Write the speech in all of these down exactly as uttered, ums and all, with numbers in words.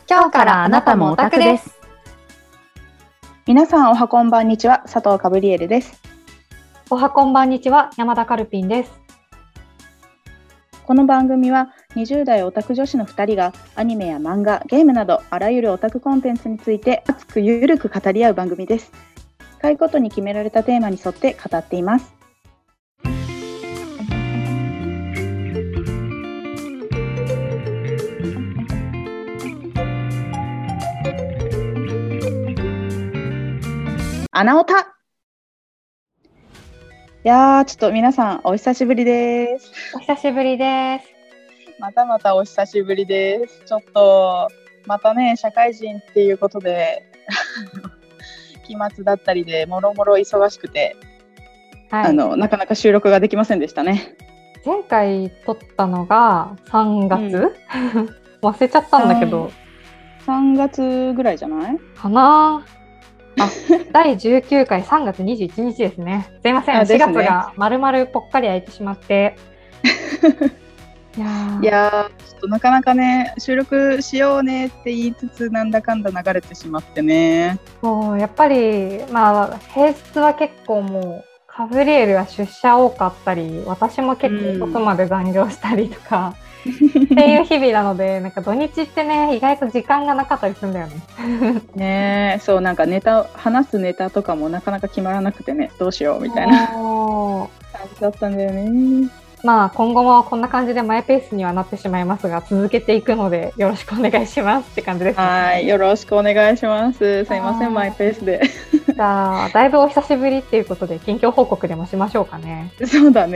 今日からあなたもオタクです。 皆さんおはこんばんにちは、佐藤かぶりえるです。 おはこんばんにちは、山田カルピンです。 この番組はにじゅう代オタク女子のふたりがアニメや漫画、ゲームなどあらゆるオタクコンテンツについて熱くゆるく語り合う番組です。回ごとに決められたテーマに沿って語っています。アナオタ。いやー、ちょっと皆さんお久しぶりです。 お久しぶりです。 またまたお久しぶりです。ちょっとまたね、社会人っていうことで期末だったりでもろもろ忙しくて、はい、あのなかなか収録ができませんでしたね。 前回撮ったのがさんがつ、うん、忘れちゃったんだけどさんがつぐらいじゃないかなあ。だいじゅうきゅうかいさんがつにじゅういちにちですね。すいません、しがつがまるまるぽっかり空いてしまっていやー、 いやーちょっとなかなかね、収録しようねって言いつつなんだかんだ流れてしまってね。 もうやっぱりまあ平日は結構もうカブリエルは出社多かったり、私も結構遅くまで残業したりとか、うん、っていう日々なので、なんか土日ってね、意外と時間がなかったりするんだよね。 ねえ、そうなんかネタ話すネタとかもなかなか決まらなくてね、どうしようみたいな感じだったんだよね。 まあ今後もこんな感じでマイペースにはなってしまいますが、続けていくのでよろしくお願いしますって感じです、ね。 はい、よろしくお願いします。すいません、マイペースで。 じゃあだいぶお久しぶりっていうことで近況報告でもしましょうかね。 そうだね。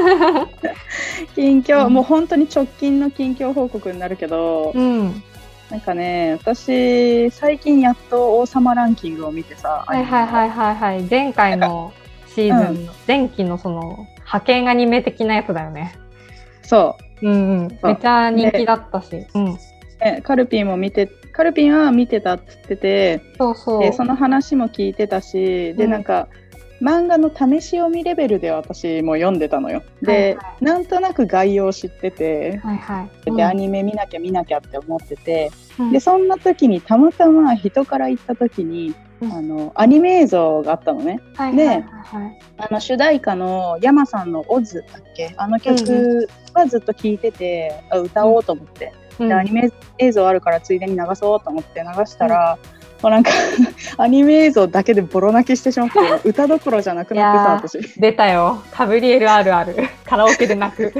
近況、うん、もう本当に直近の近況報告になるけど、うん、なんかね、私最近やっと王様ランキングを見てさ、 はいはいはいはいはい、前回のシーズンの、うん、前期のその派遣アニメ的なやつだよね。 そう、 うんうん、めっちゃ人気だったし、うん、 ね、カルピンも見て、カルピンは見てたって言ってて、 そうそう、 でその話も聞いてたし、で、うん、なんか漫画の試し読みレベルで私も読んでたのよ。で、はいはい、なんとなく概要知ってて、はいはい、で、うん、アニメ見なきゃ見なきゃって思ってて、うん、でそんな時にたまたま人から言った時に、うん、あのアニメ映像があったのね。はいはいはいはい、で、あの主題歌の山さんのオズだっけ、あの曲はずっと聴いてて、うん、歌おうと思って、うん、でアニメ映像あるからついでに流そうと思って流したら、うんもうなんかアニメ映像だけでボロ泣きしてしまって歌どころじゃなくなってさ、 私出たよ、カブリエルあるあるカラオケで泣く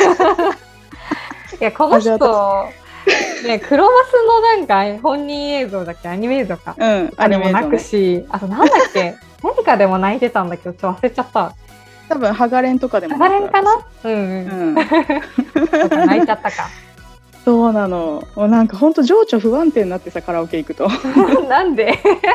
いやこの人ね、クロマスのなんか本人映像だっけ、アニメ映像か、うん、あれも泣くし、あとなんだっけ何かでも泣いてたんだけどちょっと忘れちゃった。 多分ハガレンとかでもハガレンかな、うんうん、うん、泣いちゃったか。 そうなの。もうなんか本当情緒不安定になってさ、カラオケ行くとなんで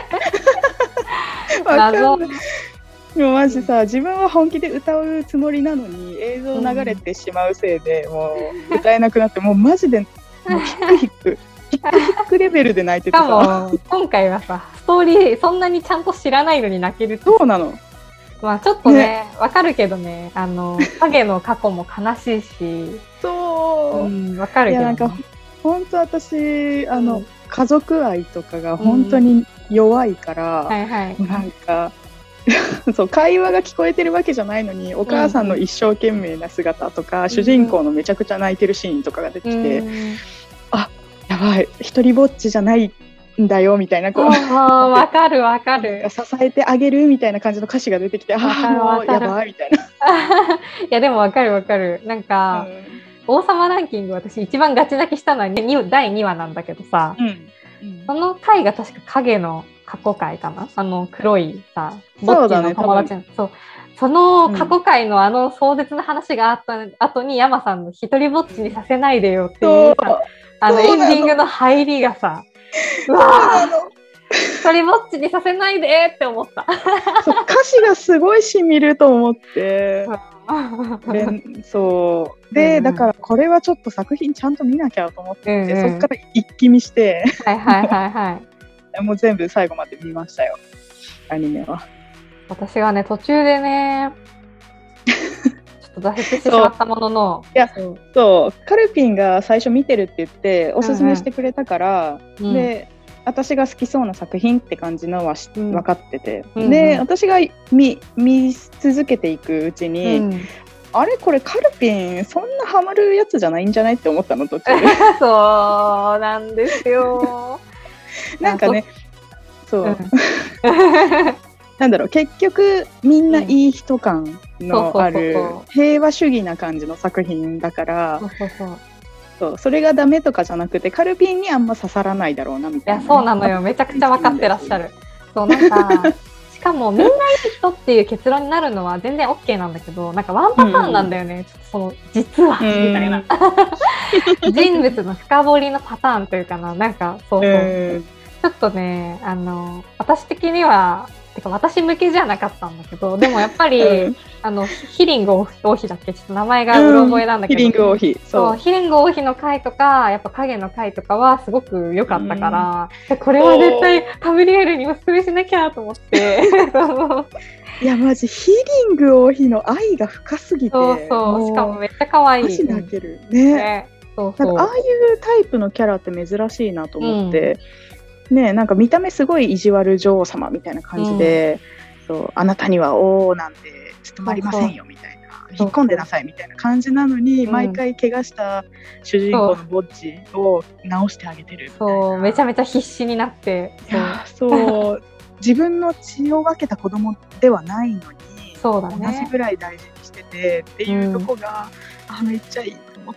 謎。もうマジさ、自分は本気で歌うつもりなのに映像流れてしまうせいで、うん、もう歌えなくなって、もうマジでもうヒックヒックヒックヒックレベルで泣いててさ。 しかも今回はさ、ストーリーそんなにちゃんと知らないのに泣けるって。 そうなの。 まあちょっとね、わかるけどね、あの影の過去も悲しいし、 そう、 うん、わかるけど、ね、 いやなんか本当私あの、うん、家族愛とかが本当に弱いから、うんはいはい、なんかそう会話が聞こえてるわけじゃないのに、お母さんの一生懸命な姿とか、うん、主人公のめちゃくちゃ泣いてるシーンとかが出てきて、うん、あ、やばい、一人ぼっちじゃないんだよみたいな、こうわかるわかる、 支えてあげるみたいな感じの歌詞が出てきて、あもうやばいみたいな。 いやでもわかるわかる、なんか、うん、王様ランキング私一番ガチ泣きしたのはだいにわなんだけどさ、うんうん、その回が確か影の過去回かな、あの黒いさぼっちの友達の、そう、そう、その過去回のあの壮絶な話があった後に、山さんの一人ぼっちにさせないでよっていうさ、あのエンディングの入りがさ、うわ一人ぼっちにさせないでって思ったそう歌詞がすごいしみると思ってでそうで、うん、だからこれはちょっと作品ちゃんと見なきゃと思って、うんうん、そっから一気見してはいはいはいはいもう全部最後まで見ましたよ、アニメは。 私はね途中でねちょっっと挫折してしまったものの、 いやそうそうカルピンが最初見てるって言っておすすめしてくれたから、うんうん、で私が好きそうな作品って感じのは、うん、分かってて、うんうん、で私が 見, 見続けていくうちに、うん、あれこれカルピンそんなハマるやつじゃないんじゃないって思ったの途中でそうなんですよなんかねそう、うん、なんだろう結局みんないい人感のある平和主義な感じの作品だから、そうそうそうそうそれがダメとかじゃなくてカルピンにあんま刺さらないだろうなみたいな、ね、 いやそうなのよめちゃくちゃ分かってらっしゃる。そうなんかしかもみんないい人っていう結論になるのは全然 OK なんだけど、なんかワンパターンなんだよね、うん、ちょっとその実はみたいな人物の深掘りのパターンというかな、なんかそうそう、うん、ちょっとねあの私的にはてか私向けじゃなかったんだけど、でもやっぱり、うん、あのヒリング王妃だっけちょっと名前がうろ覚えなんだけど、 うん、ヒリング王妃そうヒリング王妃の回とかやっぱ影の回とかはすごく良かったから、うん、これは絶対タブリエルにおすすめしなきゃと思っていやマジヒリング王妃の愛が深すぎて、 そうそうしかもめっちゃ可愛い、 マジ泣けるね、 ね、そうそうなんかああいうタイプのキャラって珍しいなと思って、うんね、なんか見た目すごい意地悪女王様みたいな感じで、うん、そうあなたには王なんて務まりませんよみたいな、引っ込んでなさいみたいな感じなのに、うん、毎回怪我した主人公のボッチを直してあげてるみたいな、 そうめちゃめちゃ必死になって、 いやそう自分の血を分けた子供ではないのにそうだ、ね、 同じぐらい大事にしててっていうとこが、うん、あめっちゃいいと思って。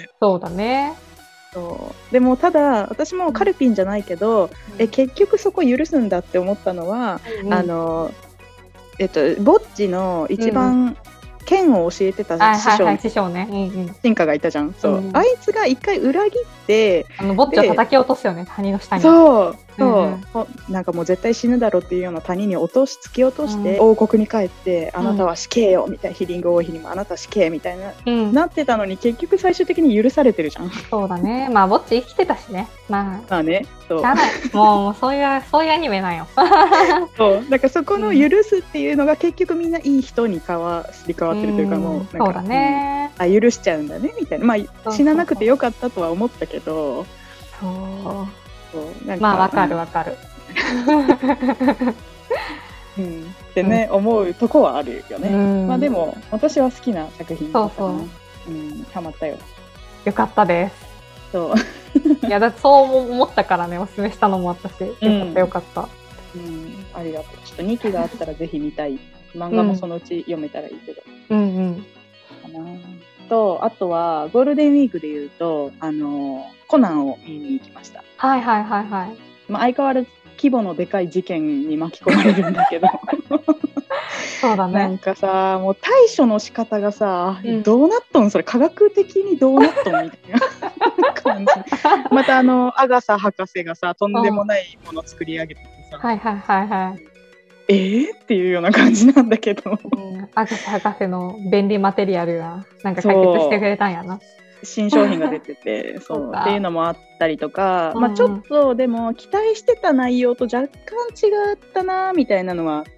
そうだね。 そうでもただ私もカルピンじゃないけど、うん、え結局そこ許すんだって思ったのは、うん、あのえっとボッチの一番剣を教えてた師匠の進化がいたじゃん、そう、うん、あいつが一回裏切ってあのボッチを叩き落とすよね、谷の下に。 そうそう、うん、なんかもう絶対死ぬだろうっていうような谷に落とし突き落として、うん、王国に帰って、うん、あなたは死刑よみたいな、ヒリング王妃にもあなたは死刑みたいな、うん、なってたのに結局最終的に許されてるじゃん。 そうだね、まあボッチ生きてたしね、まあまあね、そうもうもうそういうそういうアニメなんよそうだからそこの許すっていうのが結局みんないい人に変わり変わってるというか、うん、もうなんかそうだね、 うん、あ許しちゃうんだねみたいな、まあ死ななくてよかったとは思ったけど、 そうそうなんかまあわかるわかる、 うん、ってね、うん、思うとこはあるよね、うん、まあでも私は好きな作品だったかな。そうそう、うん、ハマったよ。 よかったです。 そういやだってそう思ったからねおすすめしたのも私、よかったよかった、 うんうん、ありがとう。ちょっとにきがあったらぜひ見たい漫画もそのうち読めたらいいけど、 うんうんうん、 かなと、あとはゴールデンウィークでいうとあのコナンを見に行きました。 はいはいはいはい、 まあ、相変わらず規模のでかい事件に巻き込まれるんだけどそうだね、 なんかさもう対処の仕方がさ、うん、どうなっとんそれ科学的にどうなっとんみたいな感じまたあのアガサ博士がさとんでもないもの作り上げててさ、 はいはいはいはいえーっていうような感じなんだけど、 うん、アガサ博士の便利マテリアルがなんか解決してくれたんやな。 新商品が出ててそうっていうのもあったりとか、うん、まあ、ちょっとでも期待してた内容と若干違ったなみたいなのはあって、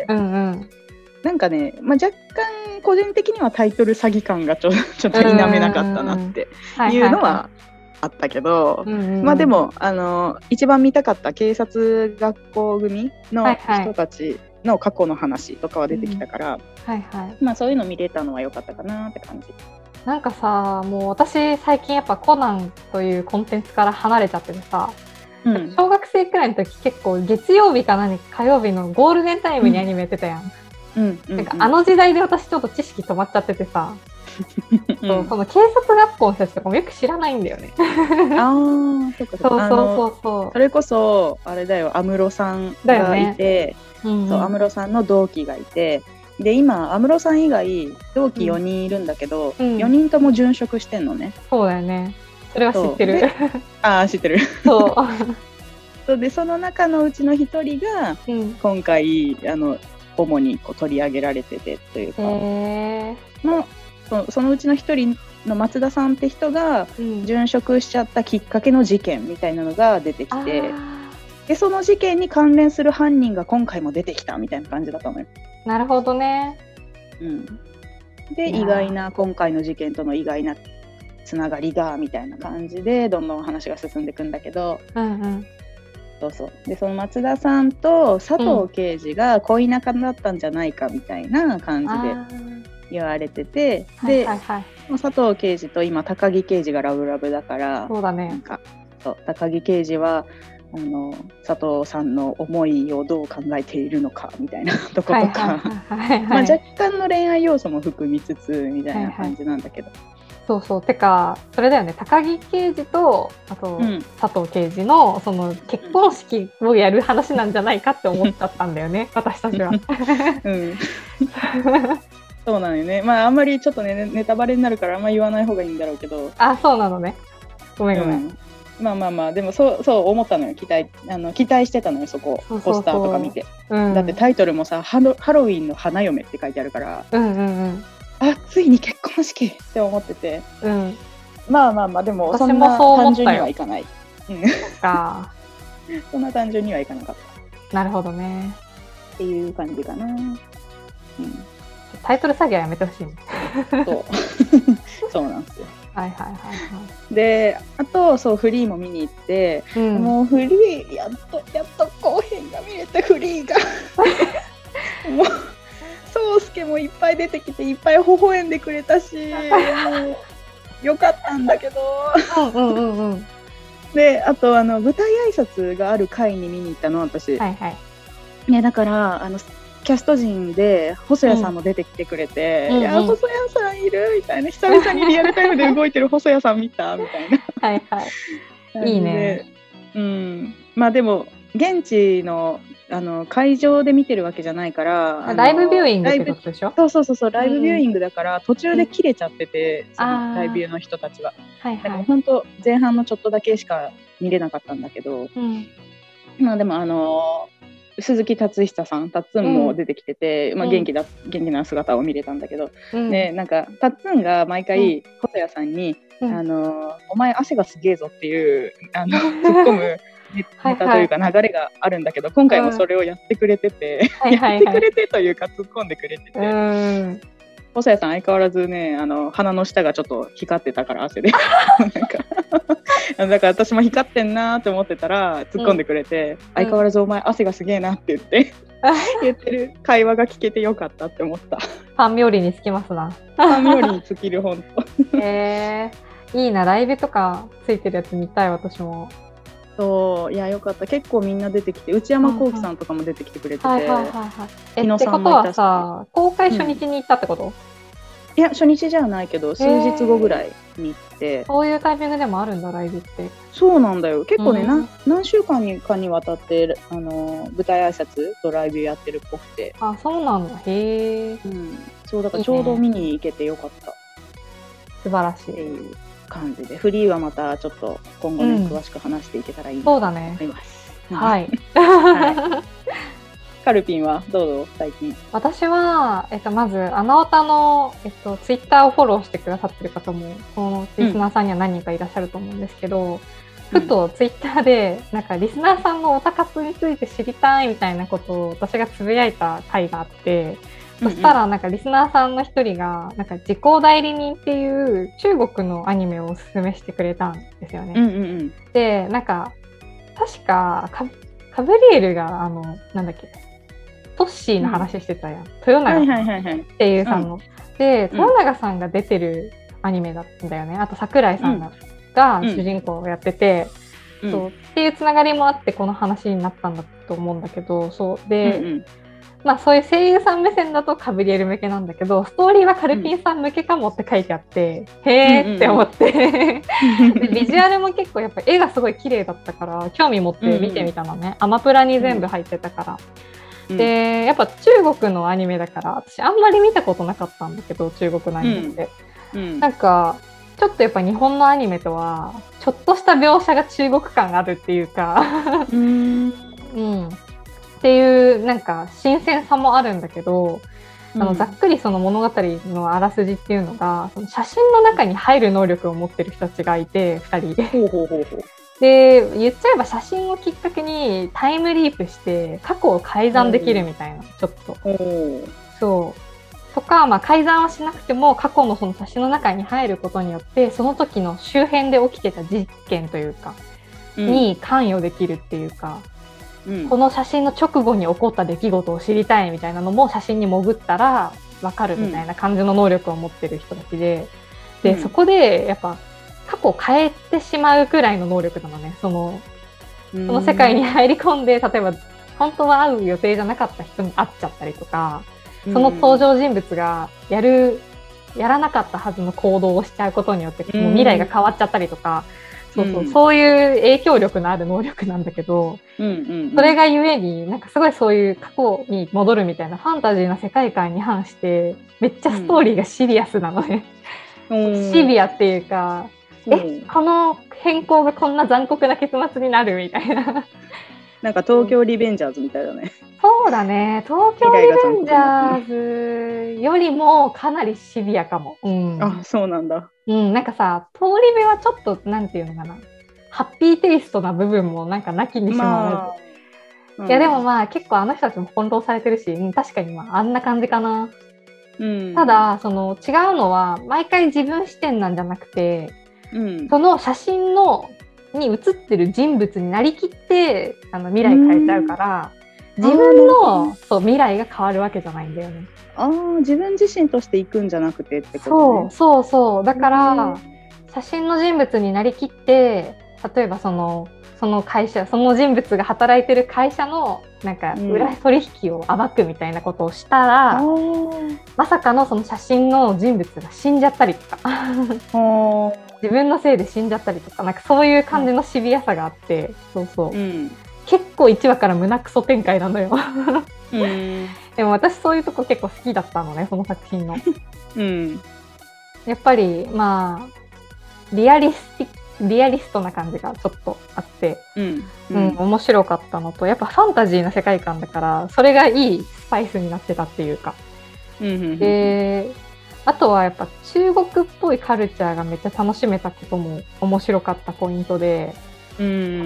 うんうん、なんかね、まあ、若干個人的にはタイトル詐欺感がちょ、ちょっと否めなかったなっていうのはあったけど、まあでもあの一番見たかった警察学校組の人たちの過去の話とかは出てきたから、 はいはい、 まあそういうの見れたのは良かったかなって感じ。 なんかさもう私最近やっぱコナンというコンテンツから離れちゃっててさ、うん、小学生くらいの時結構月曜日か何か火曜日のゴールデンタイムにアニメやってたやん、うんうん、なんかあの時代で私ちょっと知識止まっちゃっててさ、うん、そうその警察学校の人たちとかもよく知らないんだよねあーそうかそうか、 そうそうそうそうそれこそあれだよ安室さんがいて、ね、うんうん、そう安室さんの同期がいてで今安室さん以外同期よにんいるんだけど、うん、よにんとも殉職してんのね。 そうだよね、それは知ってるああ知ってるそうそうでその中のうちの一人が、うん、今回あの主にこう取り上げられててというかの そ, そのうちの一人の松田さんって人が、うん、殉職しちゃったきっかけの事件みたいなのが出てきて、でその事件に関連する犯人が今回も出てきたみたいな感じだったのよ。 なるほどね、 うん、 で意外な今回の事件との意外なつながりがみたいな感じでどんどん話が進んでいくんだけど、 うんうん、 そうそうでその松田さんと佐藤刑事が恋仲だったんじゃないかみたいな感じで言われてて、で、はいはいはい、佐藤刑事と今高木刑事がラブラブだから、そうだね、なんかそう高木刑事はあの佐藤さんの思いをどう考えているのかみたいなとことか若干の恋愛要素も含みつつみたいな感じなんだけど、はいはい、 そうそうてかそれだよね、高木刑事とあと、うん、佐藤刑事のその結婚式をやる話なんじゃないかって思っちゃったんだよね私たちは、うん、 そうなのよね。まああんまりちょっとねネタバレになるからあんまり言わない方がいいんだろうけど、 あ、そうなのね、ごめんごめん、うん、 まあまあまあでもそうそう思ったのよ、期待あの期待してたのよ、そこ。そうそうそう、ポスターとか見て、うん、だってタイトルもさハロ、ハロウィンの花嫁って書いてあるから、うんうんうん、あ、ついに結婚式って思ってて、うん、まあまあまあでもそんな単純にはいかない、うん、かそんな単純にはいかなかった。 なるほどねっていう感じかな、うん、 タイトル詐欺はやめてほしいねそうそうなんですよ。 はいはいはいはい。 で、あとそうフリーも見に行って、うん、もうフリーやっとやっと後編が見れて、フリーがもう宗介もいっぱい出てきていっぱい微笑んでくれたしもうよかったんだけどうんうんうん、うん、で、あとあの舞台挨拶がある回に見に行ったの私、はいはい、ね、だからあのキャスト陣で細谷さんも出てきてくれて、うん、いや、うんうん、細谷さんいるみたいな、久々にリアルタイムで動いてる細谷さん見たみたいなはいはいいいね。うん、まあでも現地のあの会場で見てるわけじゃないから、 ライブビューイングってことでしょ。 そうそうそうそう、ライブビューイングだから、うん、途中で切れちゃってて、うん、そのライブビューの人たちは、はいはい、だから本当前半のちょっとだけしか見れなかったんだけど、うん、まあでもあのー鈴木達久さん、タッツンも出てきてて、うんまあ、元気だ、元気な姿を見れたんだけど、うん、でなんかタッツンが毎回細谷さんに、うん、あのお前汗がすげえぞっていうあの突っ込むネタというか流れがあるんだけど、今回もそれをやってくれてて、うん、やってくれてというか突っ込んでくれてて、うん細谷さん相変わらずね、あの鼻の下がちょっと光ってたから汗でなんかだから私も光ってんなと思ってたら突っ込んでくれて、うん、相変わらずお前汗がすげえなって言って言ってる会話が聞けてよかったって思った。 ファン冥利につきますな。 ファン冥利に尽きる本当。 へえー、いいな、ライブとかついてるやつ見たい私も。 そういやよかった、結構みんな出てきて、内山聖輝さんとかも出てきてくれてて、はいはいはいはい、 えってことはさ、公開初日に行ったってこと？うん、 いや初日じゃないけど数日後ぐらいに行って、 そういうタイミングでもあるんだライブって。 そうなんだよ、結構ね、うん、何, 何週間にかにわたってあの舞台挨拶とライブやってるっぽくて。 あ、そうなんだ、へえ、うん、 そうだからちょうど見に行けてよかった。いいね、 素晴らしいっていう感じで、フリーはまたちょっと今後ね、うん、詳しく話していけたらいいなと思います。そうだね、はい、 はい、カルピンはどうぞ最近。 私は、えっと、まずあなおたの、えっと、ツイッターをフォローしてくださってる方もこのリスナーさんには何人かいらっしゃると思うんですけど、うん、ふとツイッターでなんかリスナーさんのオタ活について知りたいみたいなことを私がつぶやいた回があって、そしたらなんかリスナーさんの一人がなんか時効代理人っていう中国のアニメをおすすめしてくれたんですよね。うんうんうん、でなんか確かカカブリエルがあのなんだっけトッシーの話してたやん、うん、豊永さんっていうさんの、はいはいはいはい、で豊永さんが出てるアニメだったんだよね。あと桜井さんが、うん、が主人公をやってて、うん、そうっていうつながりもあってこの話になったんだと思うんだけど、そうで、うんうんまあ、そういう声優さん目線だとカブリエル向けなんだけど、ストーリーはカルピンさん向けかもって書いてあって、うん、へーって思ってでビジュアルも結構やっぱ絵がすごい綺麗だったから興味持って見てみたのね、うんうん、アマプラに全部入ってたから、うん、でやっぱ中国のアニメだから私あんまり見たことなかったんだけど、中国のアニメって、うんうん、なんかちょっとやっぱ日本のアニメとはちょっとした描写が中国感あるっていうかうん、うんっていうなんか新鮮さもあるんだけど、あのざっくりその物語のあらすじっていうのが、その写真の中に入る能力を持ってる人たちがいてふたりほうほうほうほうで言っちゃえば写真をきっかけにタイムリープして過去を改ざんできるみたいな、ちょっとそうととか、まあ、改ざんはしなくても過去のその写真の中に入ることによってその時の周辺で起きてた事件というか、うん、に関与できるっていうか、うん、この写真の直後に起こった出来事を知りたいみたいなのも写真に潜ったら分かるみたいな感じの能力を持ってる人たちで、うん、でそこでやっぱ過去を変えてしまうくらいの能力なのね。その、その世界に入り込んで、例えば本当は会う予定じゃなかった人に会っちゃったりとか、その登場人物がやるやらなかったはずの行動をしちゃうことによってもう未来が変わっちゃったりとか、そうそう、そういう影響力のある能力なんだけど、うんうんうん、それがゆえになんかすごいそういう過去に戻るみたいなファンタジーな世界観に反してめっちゃストーリーがシリアスなのね、うん、シビアっていうか、うん、えこの変更がこんな残酷な結末になるみたいななんか東京リベンジャーズみたいだね。 そうだね、東京リベンジャーズよりもかなりシビアかも、うん、 あ、そうなんだ。 うん、なんかさ、通り部はちょっとなんていうのかな、ハッピーテイストな部分もなんかなきにしもあらず、まあ、いやでもまあ結構あの人たちも翻弄されてるし、うん、確かにまああんな感じかな、うん、ただその違うのは毎回自分視点なんじゃなくて、うん、その写真のに写ってる人物になりきってあの未来変えちゃうから、うん、自分のそう未来が変わるわけじゃないんだよね。 あ、自分自身として行くんじゃなくてってことね。 そうそうそう、だから写真の人物になりきって例えばそのその会社その人物が働いてる会社のなんか裏取引を暴くみたいなことをしたら、うん、まさかのその写真の人物が死んじゃったりとか自分のせいで死んじゃったりとか、なんかそういう感じのシビアさがあって、うん、そうそう、うん、結構いちわから胸クソ展開なのよ、うん、でも私そういうとこ結構好きだったのね、その作品の、うん、やっぱりまあリアリスティックリアリストな感じがちょっとあって、うんうん、面白かったのと、やっぱファンタジーな世界観だからそれがいいスパイスになってたっていうか、うんうんうん、であとはやっぱ中国っぽいカルチャーがめっちゃ楽しめたことも面白かったポイントで、うん、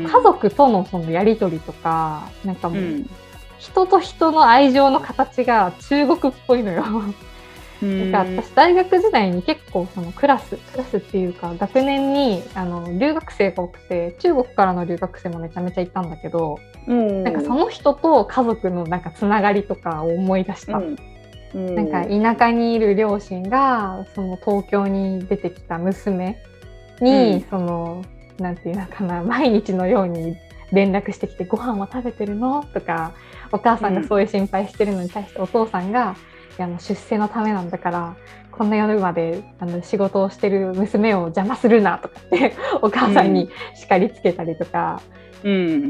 家族とのそのやり取りとか、なんかもう、うん、人と人の愛情の形が中国っぽいのよなんか私大学時代に結構そのクラスクラスっていうか学年にあの留学生が多くて、中国からの留学生もめちゃめちゃいたんだけど、なんかその人と家族のなんかつながりとかを思い出した、うんうん、なんか田舎にいる両親がその東京に出てきた娘に、うん、そのなんていうのかな、毎日のように連絡してきてご飯は食べてるのとか、お母さんがそういう心配してるのに対してお父さんが、いやもう出世のためなんだからこんな夜まであの仕事をしてる娘を邪魔するなとかってお母さんに叱りつけたりとか、うん、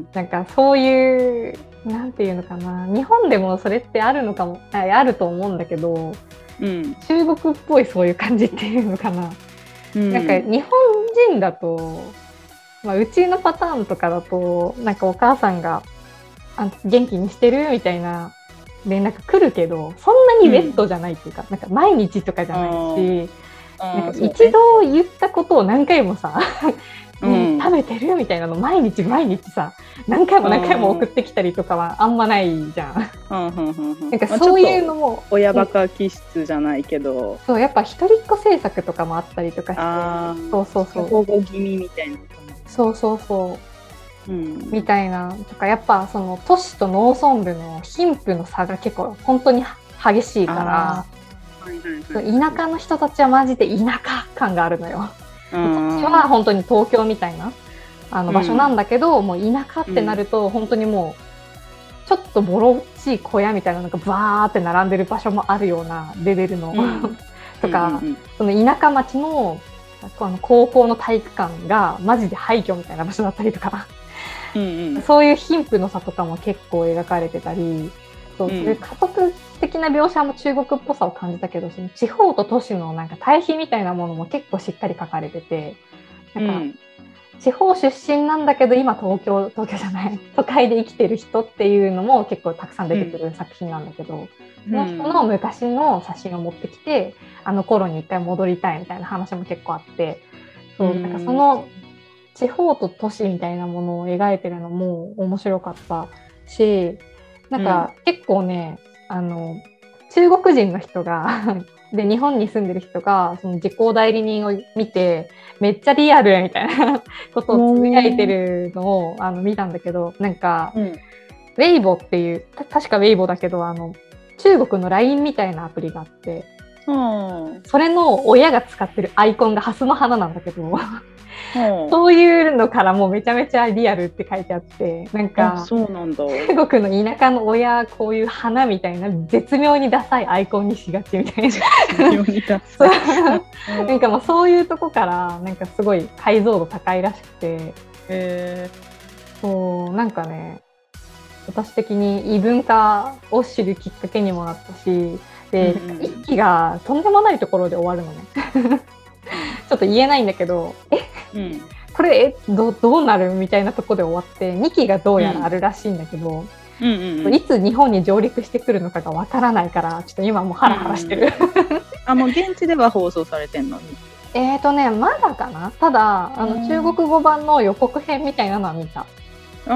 なんかそういうなんていうのかな、日本でもそれってあるのかも、あると思うんだけど、うん、中国っぽいそういう感じっていうのかな、うん、なんか日本人だと、まあ、うちのパターンとかだとなんかお母さんがあ元気にしてるみたいな連絡来るけど、そんなにウェットじゃないっていうか、うん、なんか毎日とかじゃないし、なんか一度言ったことを何回もさ、うん、食べてるみたいなの毎日毎日さ何回も何回も送ってきたりとかはあんまないじゃん。なんかそういうのも、まあ、 親バカ気質じゃないけど、 そうやっぱ一人っ子政策とかもあったりとかして、あ、そうそうそう、 保護気味みたいな、 そうそうそう、うん、みたいなとか、やっぱその都市と農村部の貧富の差が結構本当に激しいから、はいはいはい、田舎の人たちはマジで田舎感があるのよ。こっちは本当に東京みたいなあの場所なんだけど、うん、もう田舎ってなると本当にもうちょっとボロっちい小屋みたいなのがバーって並んでる場所もあるようなレベルの、うん、とか、うんうんうん、その田舎町のあの高校の体育館がマジで廃墟みたいな場所だったりとかうん、うん、そういう貧富の差とかも結構描かれてたり、そう、うん、そういう家族的な描写も中国っぽさを感じたけど、その地方と都市のなんか対比みたいなものも結構しっかり書かれてて、なんか、うん、地方出身なんだけど今東京東京じゃない都会で生きてる人っていうのも結構たくさん出てくる作品なんだけど、うん、その人の昔の写真を持ってきて、あの頃に一回戻りたいみたいな話も結構あって、そう、なんかその地方と都市みたいなものを描いてるのも面白かったし、なんか結構ね、あの中国人の人がで日本に住んでる人がその時効代理人を見てめっちゃリアルみたいなことをつぶやいてるのをあの見たんだけど、なんか、うん、ウェイボっていう確かウェイボだけどあの中国の ライン みたいなアプリがあって、うん、それの親が使ってるアイコンがハスの花なんだけど、うん、そういうのからもうめちゃめちゃリアルって書いてあって、なんかそうなんだ、 中国の田舎の親こういう花みたいな絶妙にダサいアイコンにしがちみたいな絶妙にダサいなんかもうそういうとこからなんかすごい解像度高いらしくて、へー、そうなんかね私的に異文化を知るきっかけにもなったし、で、うん、一期がとんでもないところで終わるのねちょっと言えないんだけど、え、うん、これえ ど, どうなるみたいなところで終わってにきがどうやらあるらしいんだけど、うんうんうん、いつ日本に上陸してくるのかがわからないからちょっと今もうハラハラしてる、 うん、あもう現地では放送されてんのにえーとねまだかな。ただあの中国語版の予告編みたいなのは見た。うん、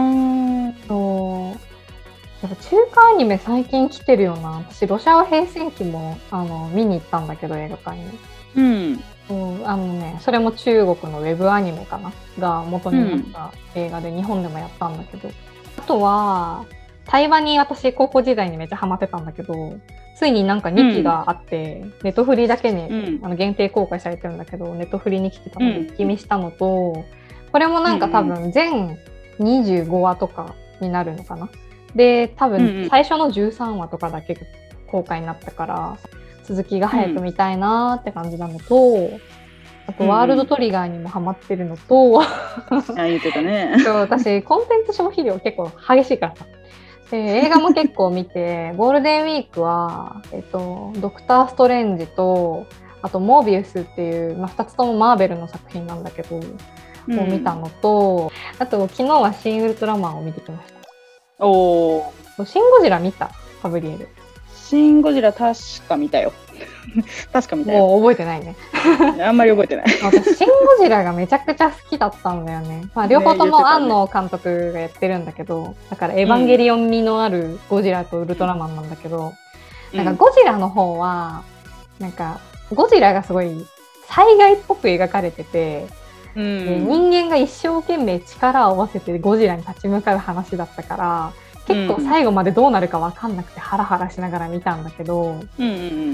そうやっぱ中華アニメ最近来てるよな。私ロシア平戦記もあの見に行ったんだけど映画館に、うんうん、あのねそれも中国のウェブアニメかなが元になった映画で、うん、日本でもやったんだけど、あとは台湾に私高校時代にめっちゃハマってたんだけど、ついになんかにきがあって、うん、ネットフリだけに、うん、あの限定公開されてるんだけどネットフリに来てたので一気見したのと、うん、これもなんか多分全にじゅうごわとかになるのかな。で多分最初のじゅうさんわとかだけ公開になったから続きが早く見たいなって感じなのと、うん、あとワールドトリガーにもハマってるのと、うん、 あ言ってたねそう私コンテンツ消費量結構激しいからさ。で映画も結構見てゴールデンウィークは、えっと、ドクターストレンジとあとモービウスっていう、まあ、ふたつともマーベルの作品なんだけど、うん、を見たのと、あと昨日はシン・ウルトラマンを見てきました。おー、シン・ゴジラ見た？ファブリエル。 シン・ゴジラ確か見たよ確か見たよ。 もう覚えてないねあんまり覚えてない私シン・ゴジラがめちゃくちゃ好きだったんだよね、まあ、両方とも庵野監督がやってるんだけど、だからエヴァンゲリオン味のあるゴジラとウルトラマンなんだけど、うん、なんかゴジラの方はなんかゴジラがすごい災害っぽく描かれてて、うん、で人間が一生懸命力を合わせてゴジラに立ち向かう話だったから結構最後までどうなるか分かんなくてハラハラしながら見たんだけど、うんうんうん、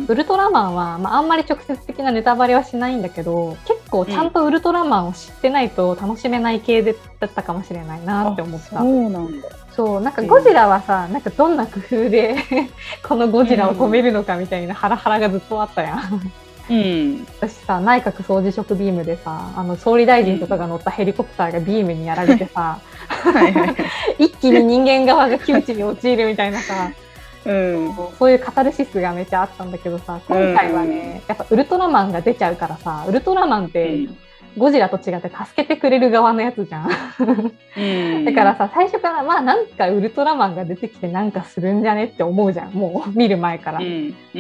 ウルトラマンは、まあ、あんまり直接的なネタバレはしないんだけど結構ちゃんとウルトラマンを知ってないと楽しめない系だったかもしれないなって思った。 そうなんだ。 そうなんかゴジラはさ、なんかどんな工夫でこのゴジラを止めるのかみたいなハラハラがずっとあったやんうん、私さ内閣総辞職ビームでさあの総理大臣とかが乗ったヘリコプターがビームにやられてさ一気に人間側が窮地に陥るみたいなさ、うん、そういうカタルシスがめちゃあったんだけどさ今回はね、うん、やっぱウルトラマンが出ちゃうからさウルトラマンって、うん、ゴジラと違って助けてくれる側のやつじゃん、うん、だからさ最初からまあなんかウルトラマンが出てきてなんかするんじゃねって思うじゃんもう見る前から、うんうんうん、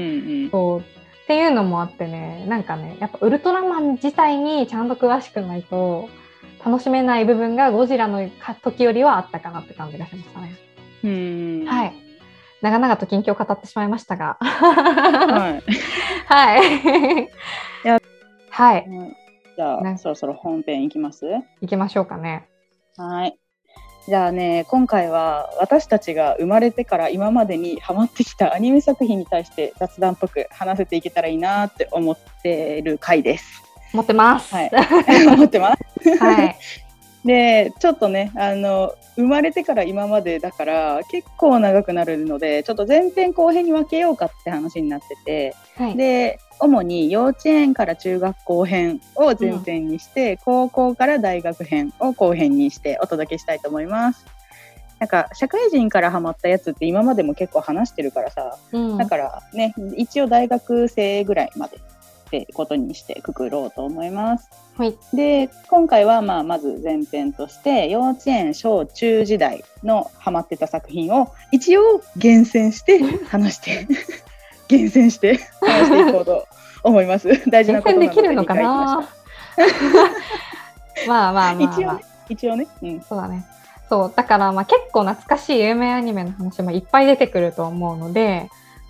そうっていうのもあってね、なんかねやっぱウルトラマン自体にちゃんと詳しくないと楽しめない部分がゴジラの時よりはあったかなって感じがしましたね。うん、はい、長々と近況を語ってしまいましたがはいはいいやはい、 じゃあそろそろ本編いきます？ いきましょうかね。 はい、じゃあね今回は私たちが生まれてから今までにハマってきたアニメ作品に対して雑談っぽく話せていけたらいいなって思ってる回です。 思ってます。 はい、思ってます。はい。でちょっとねあの生まれてから今までだから結構長くなるのでちょっと前編後編に分けようかって話になってて、はい、で主に幼稚園から中学校編を前編にして、うん、高校から大学編を後編にしてお届けしたいと思います。なんか社会人からハマったやつって今までも結構話してるからさ、うん、だからね一応大学生ぐらいまでってことにしてくくろうと思います。はい、で今回はまあまず前編として幼稚園小中時代のハマってた作品を一応厳選して話して厳選して話していこうと思います。大事なことなので厳選できるのかなまあまあまあ、まあ、 一応ね、一応ね、うん、 そうだね。そうだからまあ結構懐かしい有名アニメの話もいっぱい出てくると思うので、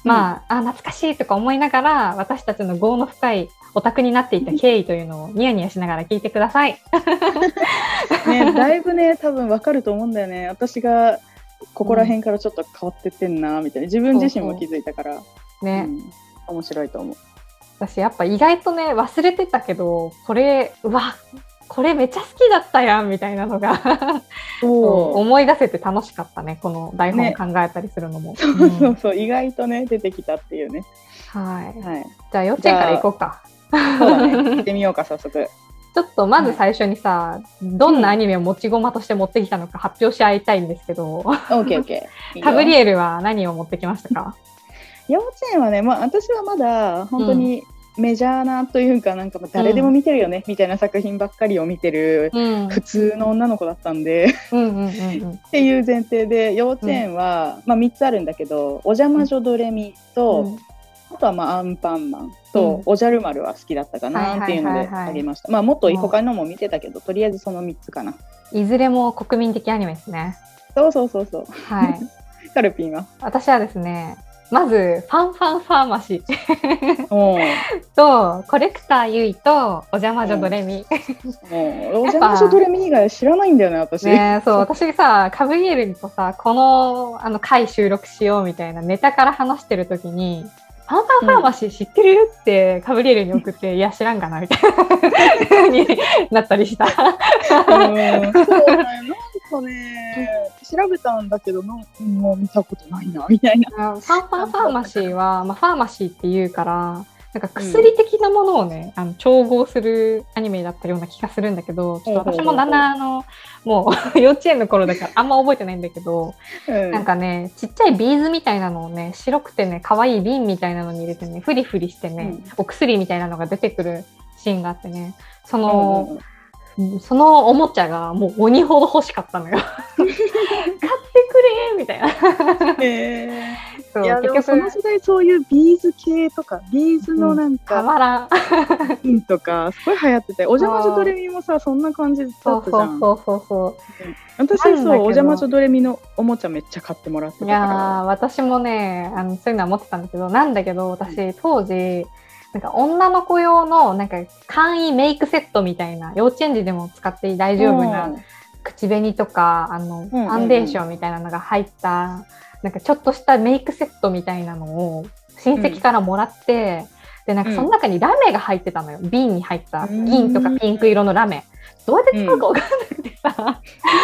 まあ、あ懐かしいとか思いながら私たちの業の深いオタクになっていた経緯というのをニヤニヤしながら聞いてください。 ね、だいぶね多分わかると思うんだよね。私がここら辺からちょっと変わってってんなみたいな、自分自身も気づいたから、そうそうね、うん、面白いと思う。 私やっぱ意外とね忘れてたけどこれうわこれめっちゃ好きだったやんみたいなのが思い出せて楽しかったね、この台本考えたりするのも、ね、 そうそうそう、うん、意外とね出てきたっていうね。 はい、はい、じゃあ幼稚園から行こうか。 そうだね、行ってみようか早速。 ちょっとまず最初にさ、はい、どんなアニメを持ち駒として持ってきたのか発表し合いたいんですけど、 オーケーオーケー。 カブリエルは何を持ってきましたか？ 幼稚園はね、まあ、私はまだ本当にメジャーなというか、なんか誰でも見てるよね、うん、みたいな作品ばっかりを見てる普通の女の子だったんでっていう前提で幼稚園は、うんまあ、みっつあるんだけど、おじゃまじょドレミと、うん、あとはまあアンパンマンと、うん、おじゃる丸は好きだったかなっていうのであげました。まあもっと他のも見てたけど、とりあえずそのみっつかな。 いずれも国民的アニメですね。 そうそうそうそう。 はい。 カルピンは？ 私はですね、まずファンファンファーマシーとコレクターユイとおじゃまじょドレミ。 おじゃまじょドレミ以外知らないんだよね私。 ね、そう私さカブリエルとさこのあの回収録しようみたいなネタから話してる時に。ファンファンファーマシー知ってるってカブリエルに送って、うん、いや知らんかなみたいな風になったりした。うん、そうだね、なんかね調べたんだけどもう見たことないなみたいな。 ファンファンファーマシーは、まあ、ファーマシーっていうからなんか薬的なものをね、うん、あの調合するアニメだったような気がするんだけど、ちょっと私もだんだんあのもう幼稚園の頃だからあんま覚えてないんだけど、うん、なんかねちっちゃいビーズみたいなのをね白くてね可愛い瓶みたいなのに入れてねフリフリしてね、うん、お薬みたいなのが出てくるシーンがあってね、その、うんそのおもちゃがもう鬼ほど欲しかったのよ。買ってくれみたいな。 えー、そういや結局その時代そういうビーズ系とかビーズのなんか、 うん、たまらんピンとかすごい流行ってて、おじゃまじょドレミもさそんな感じだったじゃん。 そうそうそうそう。 私そうおじゃまじょドレミのおもちゃめっちゃ買ってもらってたから。いや私もねあのそういうのは持ってたんだけど、なんだけど私当時なんか女の子用のなんか簡易メイクセットみたいな、幼稚園児でも使って大丈夫な口紅とかあのファンデーションみたいなのが入ったなんかちょっとしたメイクセットみたいなのを親戚からもらって、うん、でなんかその中にラメが入ってたのよ。瓶に入った銀とかピンク色のラメ、どうやって使うか分かんなくてさ、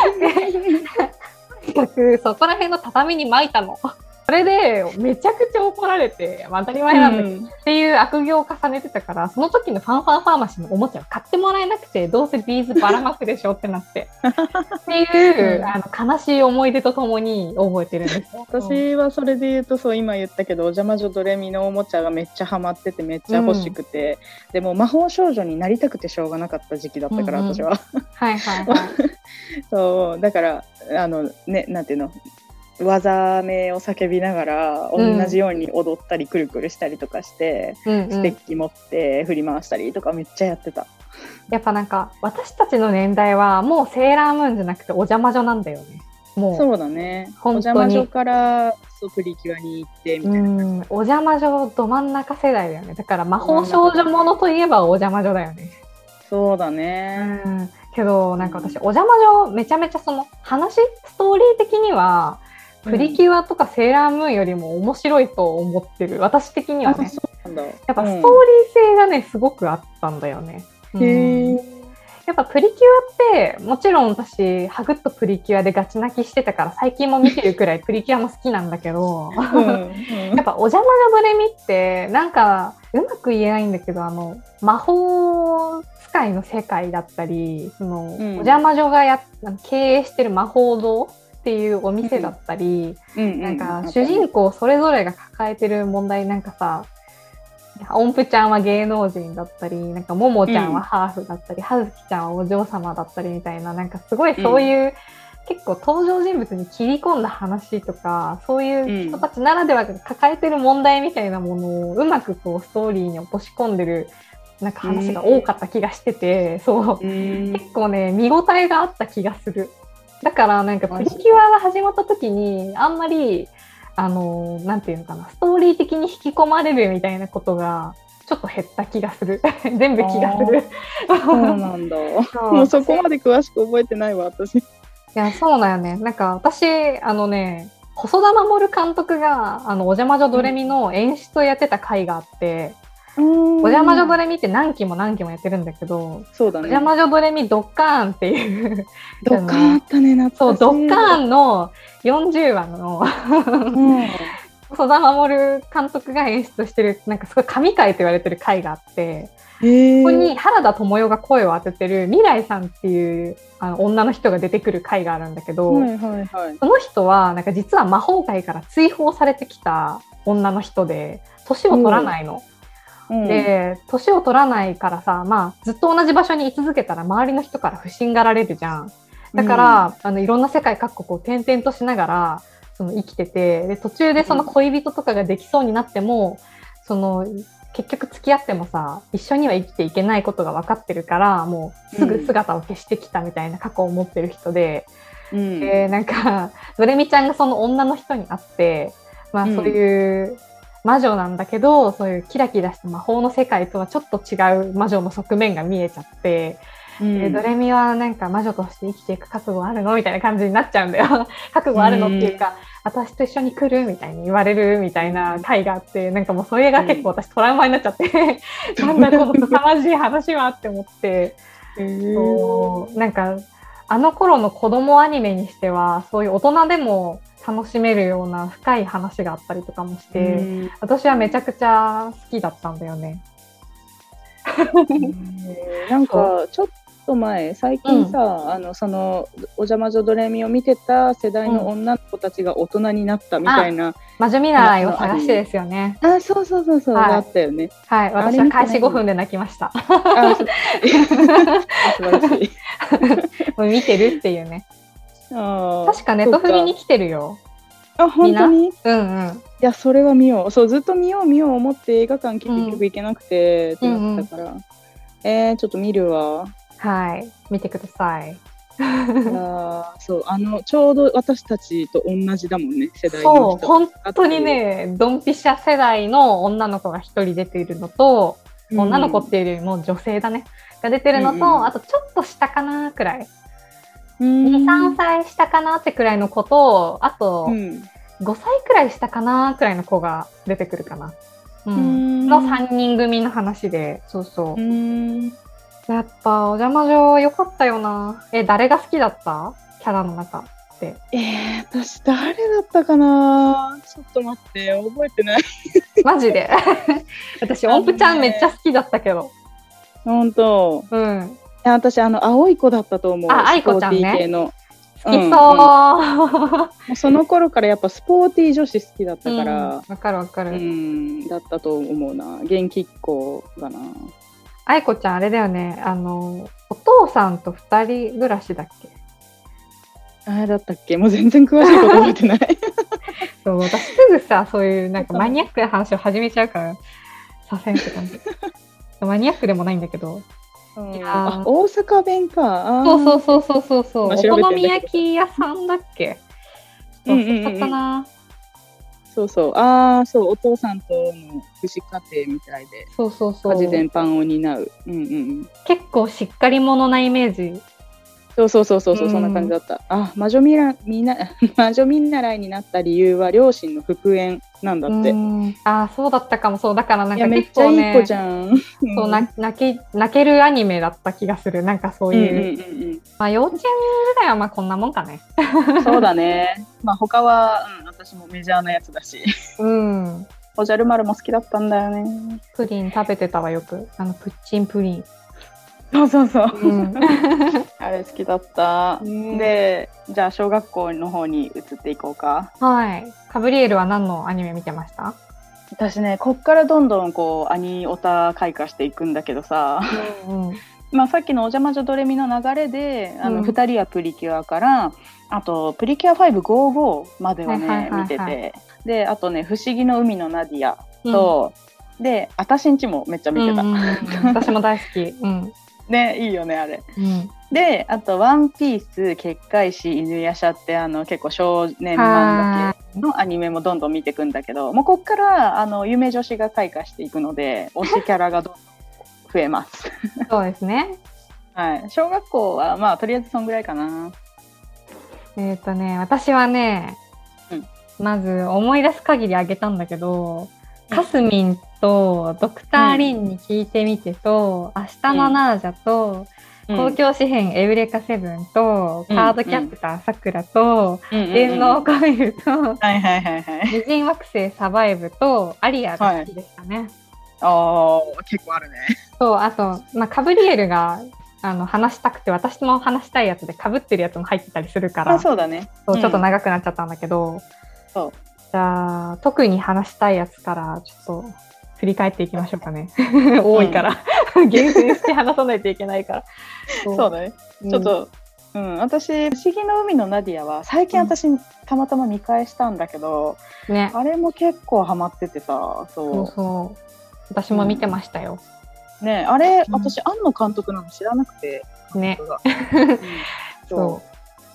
とにかくそこら辺の畳に巻いたの。それでめちゃくちゃ怒られて、まあ、当たり前なんだけど、うん、っていう悪行を重ねてたから、その時のファンファンファーマシーのおもちゃを買ってもらえなくて、どうせビーズばらまくでしょってなってっていう、うん、あの悲しい思い出とともに覚えてるんですよ。 私はそれで言うとそう今言ったけどおじゃまじょドレミのおもちゃがめっちゃハマっててめっちゃ欲しくて、うん、でも魔法少女になりたくてしょうがなかった時期だったから、うんうん、私ははいはいはいそうだからあのねなんていうの技名を叫びながら同じように踊ったりくるくるしたりとかして、うんうん、ステッキ持って振り回したりとかめっちゃやってた。 やっぱなんか私たちの年代はもうセーラームーンじゃなくておじゃまじょなんだよね。もうそうだね。おじゃまじょからそうプリキュアに行ってみたいな。うんおじゃまじょど真ん中世代だよね。だから魔法少女ものといえばおじゃまじょだよね。 そうだね。 うんけどなんか私おじゃまじょめちゃめちゃその話ストーリー的にはプリキュアとかセーラームーンよりも面白いと思ってる、私的にはね。 そうなんだ。 やっぱストーリー性がねすごくあったんだよね。うん、へー。やっぱプリキュアってもちろん私ハグッとプリキュアでガチ泣きしてたから最近も見てるくらいプリキュアも好きなんだけど、うんうん、やっぱおじゃまじょドレミってなんかうまく言えないんだけどあの魔法使いの世界だったりその、うん、おじゃまじょがや経営してる魔法堂っていうお店だったり、うん、なんか主人公それぞれが抱えてる問題なんかさ音符ちゃんは芸能人だったりなんかももちゃんはハーフだったり、うん、はずきちゃんはお嬢様だったりみたいななんかすごいそういう、うん、結構登場人物に切り込んだ話とかそういう人たちならではが抱えてる問題みたいなものをうまくこうストーリーに落とし込んでるなんか話が多かった気がしてて、うん、そう、うん、結構ね見応えがあった気がする。だからなんかプリキュアが始まった時にあんまりあのなんていうのかな、ストーリー的に引き込まれるみたいなことがちょっと減った気がする全部気がするそうなんだもうそこまで詳しく覚えてないわ私。いやそうだよね。なんか私あのね細田守監督があのおじゃまじょドレミの演出をやってた回があって、うん、おじゃまじょドレミって何期も何期もやってるんだけど、 そうだね、 おじゃまじょドレミドッカーンっていうドッカーンあったね、懐かしい。 そうドッカーンのよんじゅうわの、うん細田守監督が演出してるなんかすごい神回と言われてる回があって、そこに原田知世が声を当ててる未来さんっていうあの女の人が出てくる回があるんだけど、はいはいはい、その人はなんか実は魔法界から追放されてきた女の人で年を取らないの、うん、で年を取らないからさ、まあ、ずっと同じ場所に居続けたら周りの人から不信がられるじゃん。だから、うん、あのいろんな世界各国を転々としながらその生きてて、で途中でその恋人とかができそうになっても、うん、その結局付き合ってもさ一緒には生きていけないことが分かってるからもうすぐ姿を消してきたみたいな過去を持ってる人で、うん、でなんかドレミちゃんがその女の人に会って、まあ、そういう魔女なんだけど、うん、そういうキラキラした魔法の世界とはちょっと違う魔女の側面が見えちゃって、うん、でドレミはなんか魔女として生きていく覚悟あるのみたいな感じになっちゃうんだよ覚悟あるのっていうか、うん、私と一緒に来るみたいに言われるみたいな回があって、なんかもうそれが結構私トラウマになっちゃって、うん、なんだこの凄まじい話はって思って、うん、そうなんかあの頃の子供アニメにしてはそういう大人でも楽しめるような深い話があったりとかもして、うん、私はめちゃくちゃ好きだったんだよねなんかちょっと前最近さ、うん、あのそのおじゃまじょドレミを見てた世代の女の子たちが大人になったみたいな、うん、 魔女見習いを探してですよね。 あ、そうそうそうそう、はい、あったよね。 はい、私は開始ごふんで泣きましたあ素晴らしいもう見てるっていうね。あ確かネットフリに来てるよ。 あ、本当に？ うんうん。いや、それは見よう。そう、ずっと見よう見よう思って映画館結局行けなくて、うん、ってなったから、うんうん、えー、ちょっと見るわ。 はい、見てください。 あそうあのちょうど私たちと同じだもんね、世代の人。そう本当にね、ドンピシャ世代の女の子が一人出ているのと、うん、女の子っていうよりも女性だねが出てるのと、うんうん、あとちょっと下かなくらい、に、さんさい下かなってくらいの子と、あと、うん、ごさいくらい下かなくらいの子が出てくるかな、うん、のさんにん組の話で、そうそう、うんやっぱおじゃまじょ良かったよな。え、誰が好きだった？キャラの中って。 えー、私誰だったかな。ちょっと待って、覚えてないマジで私音符ちゃんめっちゃ好きだったけど。 本当。 うん。 私あの青い子だったと思う。 あ、愛子ちゃんね。 スポーティー系の好きそう、うんうん、もうその頃からやっぱスポーティー女子好きだったから。わ、 うん、かるわかる。 うん、だったと思うな。元気っ子だな。 愛子ちゃんあれだよね、あのお父さんと二人暮らしだっけ？ あれだったっけ？もう全然詳しいこと覚えてないそう私すぐさそういうなんかマニアックな話を始めちゃうからさせんって感じマニアックでもないんだけど、 うん、あ大阪弁か。 あそうそうそうそうそう、お好み焼き屋さんだっけ？そうそうだったな、うんうんうん、 そうそうああそうお父さんとの父子家庭みたいで、 そうそうそう家事全般を担う、うんうん、 結構しっかり者なイメージ。 そうそうそうそう、うん、そんな感じだった。あ魔女見らみな魔女見習いになった理由は両親の復縁なんだって。 うんあそうだったかも。そうだからなんか結構、ね、めっちゃいい子じゃんそう泣け泣けるアニメだった気がする。なんかそういう、うんうんうん、まあ幼稚園ぐらいはまあこんなもんかねそうだね。まあ他は、うん、私もメジャーなやつだし、 うん、 おじゃる丸も好きだったんだよね。 プリン食べてたわよく。あのプッチンプリン。 そうそうそう、うん、あれ好きだった、うん、でじゃあ小学校の方に移っていこうか。 はい。カブリエルは何のアニメ見てました？ 私ねこっからどんどんこうアニオタ開花していくんだけどさ、うんうんまあ、さっきのおじゃまじょドレミの流れであの、うん、ふたりはプリキュアからあとプリキュアファイブごじゅうごまではね、はいはいはいはい、見てて、であとね不思議の海のナディアと、うん、であたしんちもめっちゃ見てた、うんうんうん、 私も大好き、うんね、いいよねあれ、 うん、 であとワンピース結界誌犬夜叉ってあの結構少年漫画系のアニメもどんどん見ていくんだけど、もうこっからあの夢女子が開花していくので推しキャラがどんどん増えますそうですね。 はい、小学校はまあとりあえずそんぐらいかな。 えっとね、私はね、うん、まず思い出す限りあげたんだけど、うん、かすみんとドクターリンに聞いてみてと、うん、明日のナージャと、うん、公共紙幣エウレカセブンと、うん、カードキャプターさくらと、うん、電脳カビルと、無人惑星サバイブとアリアが好きでしたね。はい、 ああ、結構あるね。 そう、あと、まあ、カブリエルがあの話したくて、私も話したいやつでかぶってるやつも入ってたりするから、 あ、そうだね。 そう、ちょっと長くなっちゃったんだけど、うん、そうじゃあ特に話したいやつからちょっと振り返っていきましょうかね。多いから、うん、厳選して話さないといけないから。 そう、そうだね。ちょっと、うん、私不思議の海のナディアは最近私、うん、たまたま見返したんだけど、ね、あれも結構ハマっててさ、そうそうそう、 私も見てましたよ。 うん、ね、あれ、うん、私庵野監督なの知らなくて、 ね、 うん、そう、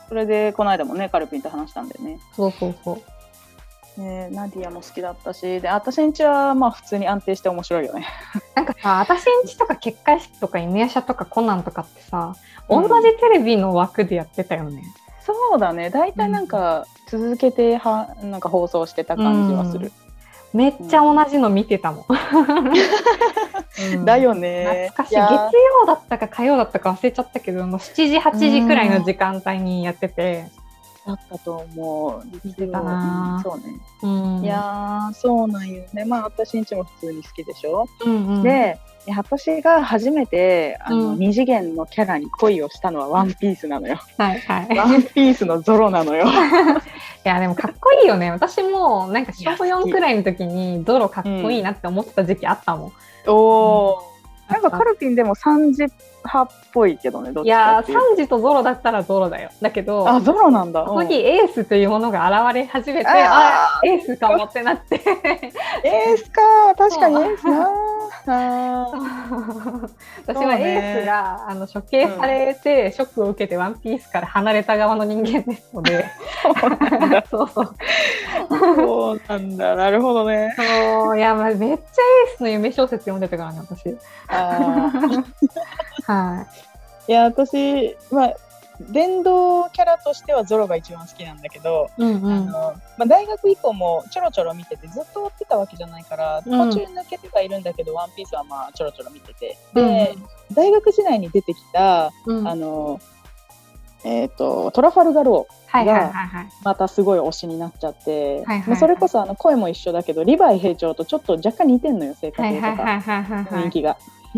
それでこの間もねカルピンと話したんだよね。 そうそうそう。 ね、ナディアも好きだったし、で私んちはまあ普通に安定して面白いよね。 なんかさ、私んちとか結界式とか犬夜叉とかコナンとかってさ、同じテレビの枠でやってたよね。 うん、そうだね、だいたいなんか続けてはなんか放送してた感じはする。 うん、めっちゃ同じの見てたもん。 うん、だよね。 懐かしい。月曜だったか火曜だったか忘れちゃったけど、もうしちじはちじくらいの時間帯にやってて。 だったと思う。 見てたな。 そうね。うん、いやそうなんよね。まあ私んちも普通に好きでしょ。うんうん、で、私が初めてあの、うん、二次元のキャラに恋をしたのはワンピースなのよ。 はいはい。 ワンピースのゾロなのよ。いやでもかっこいいよね。私もなんか小よんくらいの時にゾロかっこいいなって思ってた時期あったもん。うん、 おー、うん、なんかカルピンでもさんじ派っぽいけどね、どっちかっていう。 いやー、サンジとゾロだったらゾロだよ。だけど、 あ、ゾロなんだ。 ここにエースというものが現れ始めて、ああ、エースかもってなって。 エースか、確かにエースな。あ私はエースが、ね、あの処刑されて、うん、ショックを受けてワンピースから離れた側の人間ですので。そうそう。 そうなんだ。なるほどね。 そう、いや、まあ、めっちゃエースの夢小説読んでたからね、私。あはい。いや、私、まあ、電動キャラとしてはゾロが一番好きなんだけど、うんうん、あのまあ、大学以降もちょろちょろ見ててずっと追ってたわけじゃないから、うん、途中抜けてはいるんだけど、ワンピースはまあちょろちょろ見てて、で、うん、大学時代に出てきた、うん、あのえーと、トラファルガローがまたすごい推しになっちゃって、はいはいはい、それこそあの声も一緒だけどリヴァイ兵長とちょっと若干似てんのよ、性格とか雰囲気が。うん、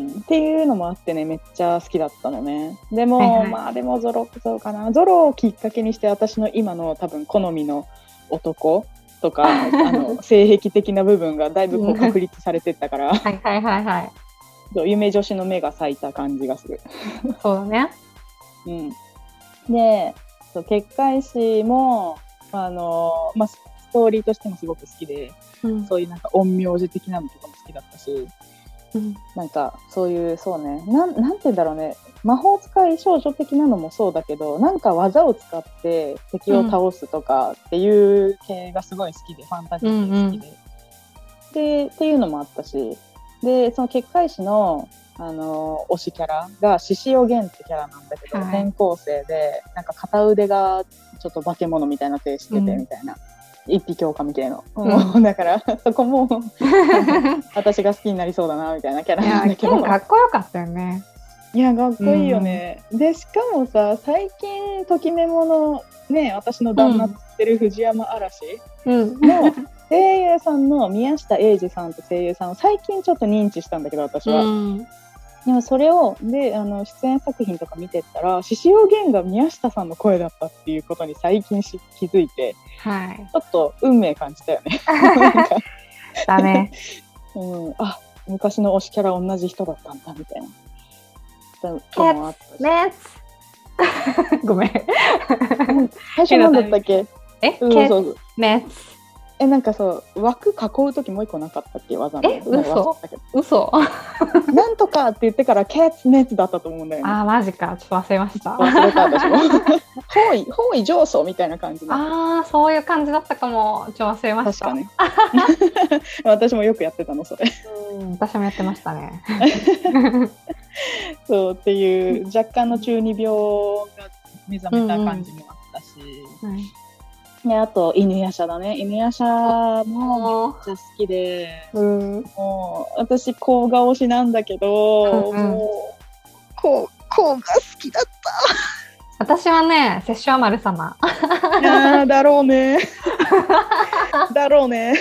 っていうのもあってね、めっちゃ好きだったのね。でも、はいはい、まあでもゾロゾロかな。ゾロをきっかけにして私の今の多分好みの男とかあの性癖的な部分がだいぶこう確立されてったからはいはいはい、はい、夢女子の目が咲いた感じがする。 そうだね。 うん、でそう結界誌もあの、まあ、ストーリーとしてもすごく好きで、うん、そういうなんか陰陽師的なのとかも好きだったし、うん、なんかそういうそうね な, なんて言うんだろうね、魔法使い少女的なのもそうだけど、なんか技を使って敵を倒すとかっていう系がすごい好きで、うん、ファンタジー系好きで、うんうん、でっていうのもあったし、でその結界誌のあの推しキャラが獅子王源ってキャラなんだけど、はい、転校生でなんか片腕がちょっと化け物みたいな手しててみたいな、うん、一匹狼系の、うん、もうだからそこも私が好きになりそうだなみたいなキャラなんだけど、 いやかっこよかったよね。 いやかっこいいよね、うん、でしかもさ最近ときめものね、私の旦那って言ってる藤山嵐の声優さんの宮下英二さんって声優さんを最近ちょっと認知したんだけど、私は、うん、でもそれをであの出演作品とか見てったら獅子王源が宮下さんの声だったっていうことに最近し気づいて、はい、ちょっと運命感じたよねだね、 うん、あ昔の推しキャラ同じ人だったんだみたいなこともあったし、 ねごめん最初何だったっけ？ え、うん、ケツメツえ、なんかそう枠囲う時もう一個なかったっけ技の。 え、嘘嘘なんとかって言ってからキャッツのやつだったと思うんだよね。 あーマジか、ちょっと忘れました。 忘れた私も方位方位上層みたいな感じ。 ああ、そういう感じだったかも。ちょっと忘れました。 確かね私もよくやってたのそれ。 うん、私もやってましたねそうっていう若干の中二病が目覚めた感じもあったし、うんうん、ね、あと犬夜叉だね。犬夜叉もめっちゃ好きで、うん、もう私甲賀推しなんだけど、うんうん、もう甲賀好きだった。 私はね、殺生丸様。 いやだろうねだろうね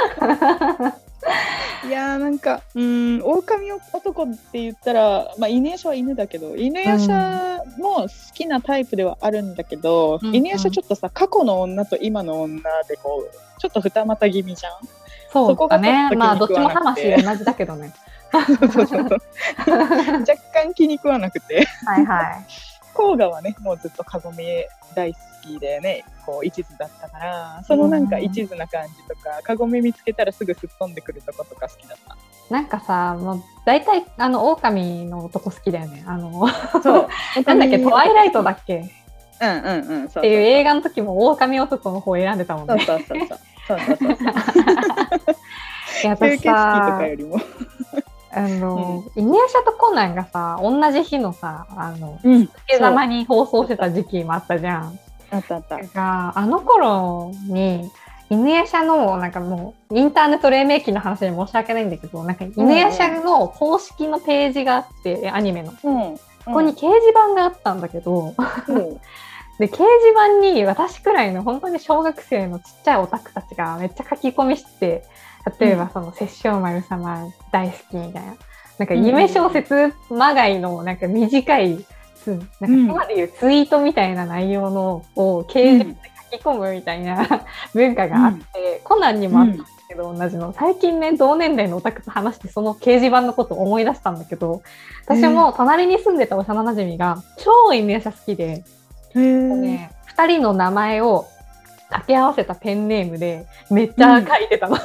いやーなんかうん狼男って言ったら、まあ、犬夜叉は犬だけど、犬夜叉も好きなタイプではあるんだけど、うん、犬夜叉ちょっとさ過去の女と今の女でこうちょっと二股気味じゃん。 そうかね。まあどっちも魂同じだけどねそうそうそう若干気に食わなくてはいはい甲賀はねもうずっとかごめ大好きでね、こう一途だったから、そのなんか一途な感じとか、かごめ見つけたらすぐすっ飛んでくるとことか好きだった。 なんかさ、もう大体あの狼の男好きだよね。あのそうなんだっけ、トワイライトだっけ、 うんうんうん、 っていう映画の時も狼男の方選んでたもんね。 そうそうそうそうそうそうそういや私さあの、うん、犬夜叉とコナンがさ同じ日のさあの、うん、つけざまに放送してた時期もあったじゃん。 あったあった。 があの頃に犬夜叉のなんかもうインターネット黎明期の話で申し訳ないんだけど、なんか犬夜叉の公式のページがあって、うん、アニメの、うん、ここに掲示板があったんだけど、うん、で掲示板に私くらいの本当に小学生のちっちゃいオタクたちがめっちゃ書き込みして、例えばその殺生丸様大好きみたいな、なんか夢小説まがいのなんか短いなんか今でいうツイートみたいな内容のを掲示板で書き込むみたいな文化があって、うん、コナンにもあったんですけど、うん、同じの最近ね同年代のオタクと話してその掲示板のことを思い出したんだけど、私も隣に住んでた幼なじみが超犬夜叉好きで、ね、ふたりの名前を掛け合わせたペンネームでめっちゃ書いてたの、うん、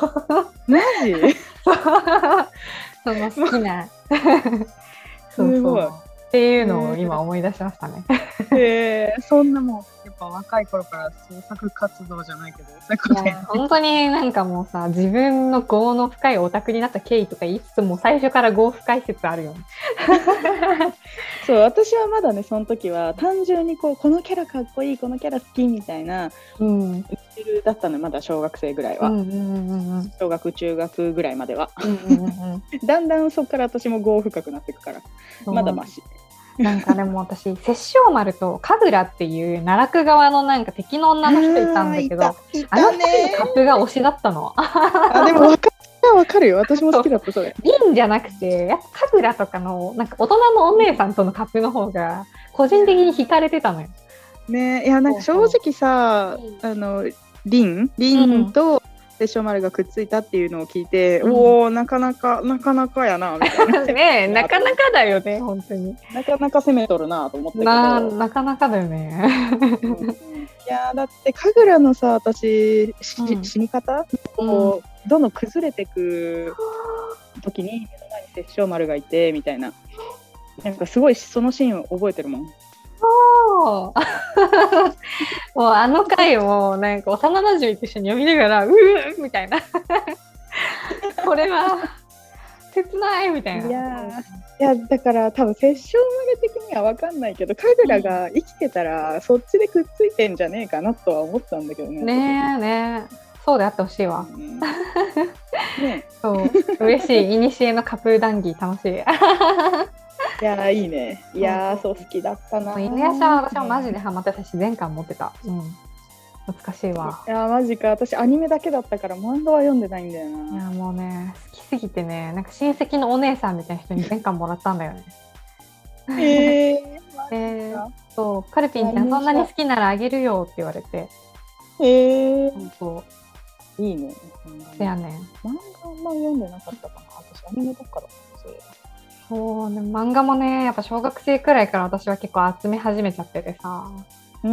マジその好きなそうそうっていうのを今思い出しましたね。 へえー、そんなもんやっぱ若い頃から創作活動じゃないけど、そういうことや、 本当になんかもうさ、自分の業の深いオタクになった経緯とか言いつつも最初から業深い説あるよね。 そう、私はまだねその時は単純にこうこのキャラかっこいい、このキャラ好きみたいな、うん、だったの、まだ小学生ぐらいは、うんうんうんうん、小学中学ぐらいまでは、うんうんうん、だんだんそこから私も業深くなっていくからまだマシ。 なんかでも私殺生丸と神楽っていう奈落側のなんか敵の女の人いたんだけど、あの二人のカップが推しだったの。 あでも分かる分かるよ、私も好きだったそれ。 凛じゃなくてやっぱ神楽とかのなんか大人のお姉さんとのカップの方が個人的に惹かれてたのよ。 ね、いやなんか正直さ、あの凛凛と殺生丸がくっついたっていうのを聞いて、うん、おおなかなかなかなかやなみたいなねえなかなかだよね本当に。 なかなか攻めとるなと思ってななかなかだよね。 うん、いやだって神楽のさ私、うん、死に方、うん、こうどんどん崩れてく時に目の前に殺生丸がいてみたいな、なんかすごいそのシーンを覚えてるもん。 もうあの回もなんか幼なじみと一緒に読みながらうーみたいなこれは切ないみたいな。 いやいやだから多分殺生丸的には分かんないけど神楽が生きてたら、うん、そっちでくっついてんじゃねえかなとは思ったんだけどね。 ねえねえそうであってほしいわ、うんね、そう嬉しい。いにしえのカプー談義楽しい。 いやいいね。いやそう好きだったな。 犬夜叉は私もマジでハマってたし全巻持ってた、うん、懐かしいわ。 いやマジか、私アニメだけだったから漫画は読んでないんだよな。 いやもうね好きすぎてね、なんか親戚のお姉さんみたいな人に全巻もらったんだよね。 へえー、そうカルピンちゃんそんなに好きならあげるよって言われて。 へえー、 そういいね。 せやねん。 漫画あんま読んでなかったかな、私アニメだから。そうそうね、漫画もねやっぱ小学生くらいから私は結構集め始めちゃっててさ、 うん、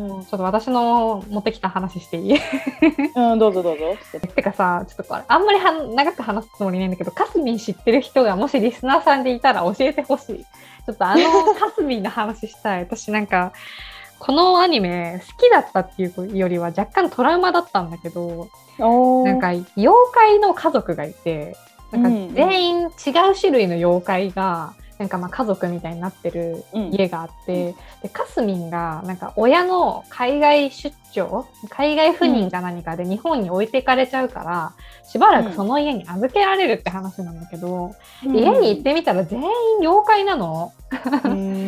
ちょっと私の持ってきた話していい？ うん、どうぞどうぞ。 てかさ、ちょっとこれあんまりは長く話すつもりないんだけど、かすみん知ってる人がもしリスナーさんでいたら教えてほしい。ちょっとあのかすみんの話したい。私なんかこのアニメ好きだったっていうよりは若干トラウマだったんだけど、なんか妖怪の家族がいて、なんか全員違う種類の妖怪がなんかまあ家族みたいになってる家があって、うん、でかすみんがなんか親の海外出張、海外赴任か何かで日本に置いていかれちゃうから、うん、しばらくその家に預けられるって話なんだけど、うん、家に行ってみたら全員妖怪なの、うん、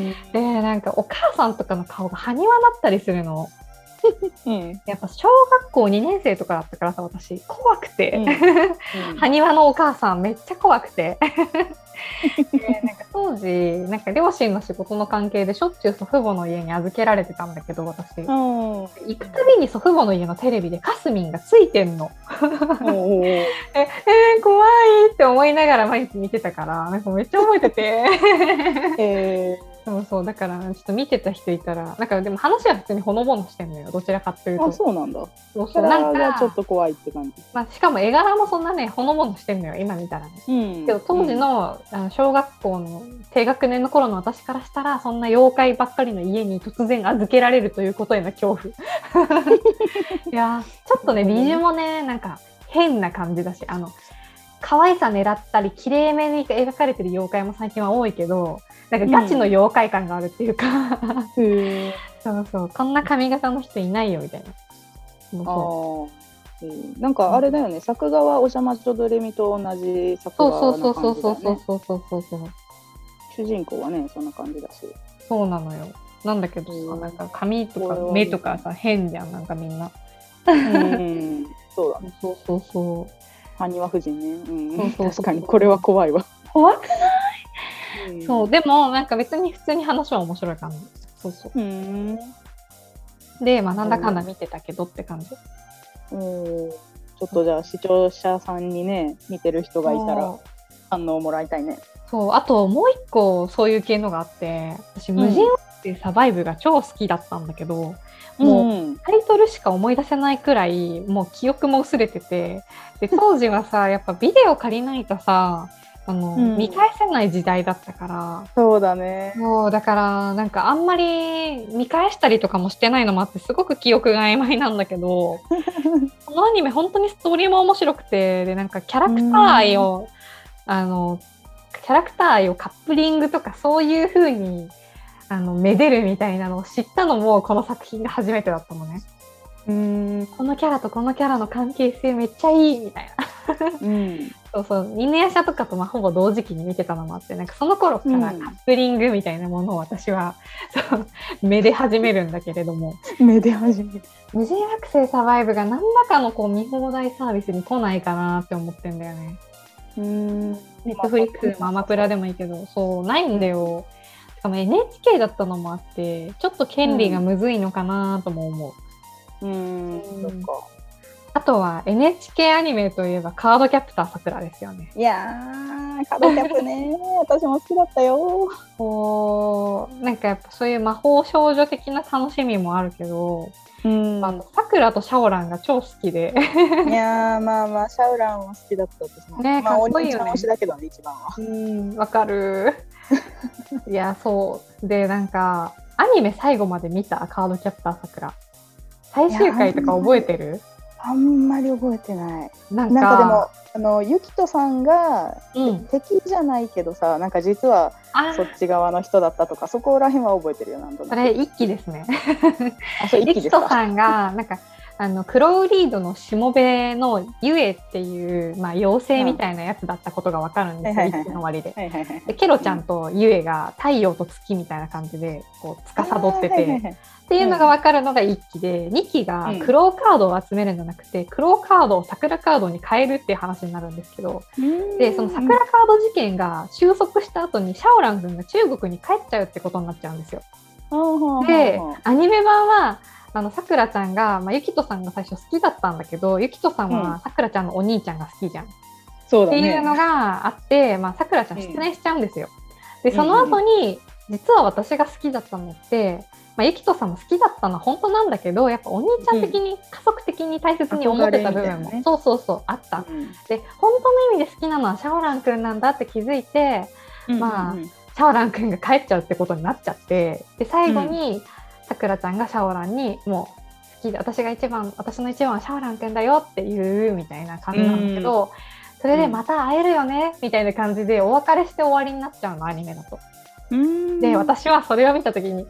でなんかお母さんとかの顔が埴輪だったりするの。うん、やっぱ小学校にねん生とかだったからさ、私怖くて、うんうん、埴輪のお母さんめっちゃ怖くてでなんか当時なんか両親の仕事の関係でしょっちゅう祖父母の家に預けられてたんだけど、私、うん、行くたびに祖父母の家のテレビでかすみんがついてんのえ、えー、怖いって思いながら毎日見てたから、なんかめっちゃ覚えててえーそうそう、だからちょっと見てた人いたら、なんかでも話は普通にほのぼのしてんのよ、どちらかっていうと。 あ、そうなんだ。 そうそう、なんかちょっと怖いって感じ。 まあ、しかも絵柄もそんなねほのぼのしてんのよ今見たらね、うん、けど当時の、うん、あの小学校の低学年の頃の私からしたら、そんな妖怪ばっかりの家に突然預けられるということへの恐怖いやちょっとね美女もねなんか変な感じだし、あの可愛さ狙ったり綺麗めに描かれてる妖怪も最近は多いけど、なんかガチの妖怪感があるっていうか、うん、そうそう、こんな髪型の人いないよみたいな。 そうあ、うん、なんかあれだよね、うん、作画はおじゃまじょドレミと同じ作画な感じだよね。そうそうそうそうそうそうそうそう。主人公はねそんな感じだし。そうなのよ。なんだけどさ、うん、なんか髪とか目とかさ変じゃん、なんかみんな。うん、そうだね。そうそうそう。埴輪夫人ね。うん、そうそうそう、確かにこれは怖いわ。 怖くない？うん、そうでもなんか別に普通に話は面白い感じ。そうそう。うんで、まあ、なんだかんだ見てたけどって感じ。 うん、ちょっとじゃあ視聴者さんにね見てる人がいたら反応もらいたいね。 そう、あともう一個そういう系のがあって、私無人っていうサバイブが超好きだったんだけど、うん、もうタイトルしか思い出せないくらいもう記憶も薄れてて、で当時はさやっぱビデオ借りないとさあの、うん、見返せない時代だったから。 そうだね。 そうだからなんかあんまり見返したりとかもしてないのもあってすごく記憶が曖昧なんだけどこのアニメ本当にストーリーも面白くて、でなんかキャラクター愛をあのキャラクター愛をカップリングとかそういう風にあのめでるみたいなのを知ったのもこの作品が初めてだったのね。うーんこのキャラとこのキャラの関係性めっちゃいいみたいな、うん、そうそう犬夜叉とかとまあほぼ同時期に見てたのもあって、なんかその頃からカップリングみたいなものを私は、うん、そうめで始めるんだけれどもめで始める無人惑星サバイブが何らかのこう見放題サービスに来ないかなって思ってんだよね。うーんネットフリックスもアマプラでもいいけどそうないんだよ。しかも エヌエイチケー だったのもあってちょっと権利がむずいのかなとも思う。うーん、そっか。あとは エヌエイチケー アニメといえばカードキャプターさくらですよね。 いやーカードキャプね私も好きだったよ。 こうなんかやっぱそういう魔法少女的な楽しみもあるけど、うんあのさくらとシャオランが超好きでいやーまあまあシャオランは好きだった私もね。 かっこいいよね。 まあ、お兄ちゃん推しだけどね一番は。 うんわかるいやそうでなんかアニメ最後まで見たカードキャプターさくら最終回とか覚えてる？ あんまり覚えてない。なんか、なんかでもあのゆきとさんが、うん、敵じゃないけどさなんか実はそっち側の人だったとかそこら辺は覚えてるよ。なんとなくそれ一期ですねあそれ一期ですか。ゆきとさんがなんかあのクロウリードのしもべのユエっていう、まあ、妖精みたいなやつだったことが分かるんですよ、一期の終わりで。でケロちゃんとユエが太陽と月みたいな感じでこう司っててっていうのが分かるのがいっきで、にきがクローカードを集めるんじゃなくて、うん、クローカードを桜カードに変えるっていう話になるんですけど、でその桜カード事件が収束した後にシャオラン君が中国に帰っちゃうってことになっちゃうんですよ。でアニメ版はあのさくらちゃんが、まあ、ゆきとさんが最初好きだったんだけどゆきとさんはさくらちゃんのお兄ちゃんが好きじゃん、うんそうだね、っていうのがあってさくらちゃん失恋しちゃうんですよ。うん、でその後に、うん、実は私が好きだったのってまあ、ゆきとさんも好きだったのは本当なんだけど、やっぱお兄ちゃん的に、うん、家族的に大切に思ってた部分も、ね、そうそうそうあった、うん、で本当の意味で好きなのはシャオランくんなんだって気づいて、うんうんうん、まあシャオランくんが帰っちゃうってことになっちゃって、で最後にさくらちゃんがシャオランにもう好きで、私が一番私の一番はシャオランくんだよって言うみたいな感じなんだけど、うん、それでまた会えるよねみたいな感じでお別れして終わりになっちゃうの、アニメだと。うんで私はそれを見た時にえ悲しす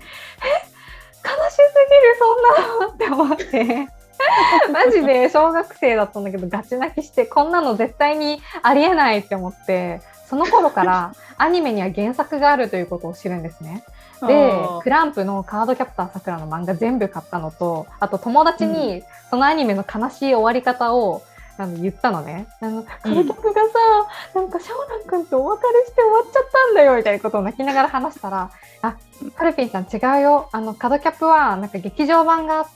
ぎるそんなのって思ってマジで小学生だったんだけどガチ泣きして、こんなの絶対にありえないって思って、その頃からアニメには原作があるということを知るんですね。でクランプのカードキャプターさくらの漫画全部買ったのと、あと友達にそのアニメの悲しい終わり方をあの言ったのね。あのカルキャプがさ、うん、なんかシャオラン君とお別れして終わっちゃったんだよみたいなことを泣きながら話したら、あ、カルピンさん違うよ、あのカドキャップはなんか劇場版があって、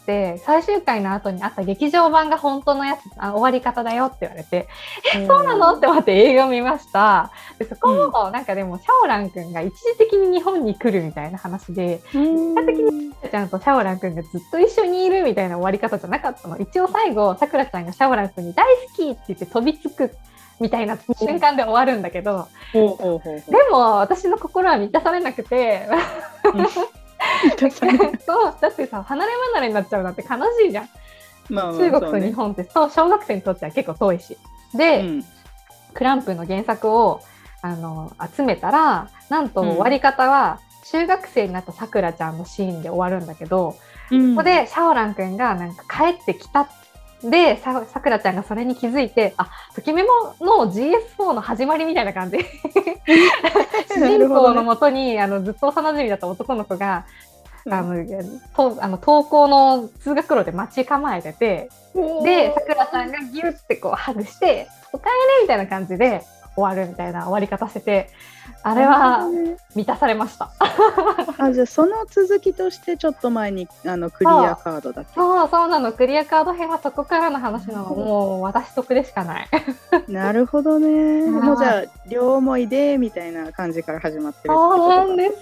最終回の後にあった劇場版が本当のやつ、あ終わり方だよって言われて、え、そうなのって思って映画を見ました。でそこもなんかでもシャオラン君が一時的に日本に来るみたいな話で、結果的にちゃんとシャオラン君がずっと一緒にいるみたいな終わり方じゃなかったの。一応最後さくらちゃんがシャオラン君に大好きって言って飛びつくみたいな瞬間で終わるんだけど、でも私の心は満たされなくてそうだってさ、離れ離れになっちゃうなんて悲しいじゃん、まあまあ、中国と日本ってそう、ね、小学生にとっては結構遠いしで、うん、クランプの原作をあの集めたら、なんと終わり方は中学生になったさくらちゃんのシーンで終わるんだけど、うん、ここでシャオラン君がなんか帰ってきたで、さ, さくらちゃんがそれに気づいて、あ、ときメモの ジーエスフォー の始まりみたいな感じ主人公のもとに、ね、あのずっと幼馴染だった男の子が、うん、あのとあの登校の通学路で待ち構えてて、でさくらちゃんがギュッてこうハグしておかえりみたいな感じで終わるみたいな終わり方してて、あれは満たされました。 あ、じゃあその続きとしてちょっと前にあのクリアカードだっけ？ そうそうなの、クリアカード編はそこからの話なの、もう私得でしかない。 なるほどね。もうじゃあ両思いでみたいな感じから始まってるってことか。 そうなんです。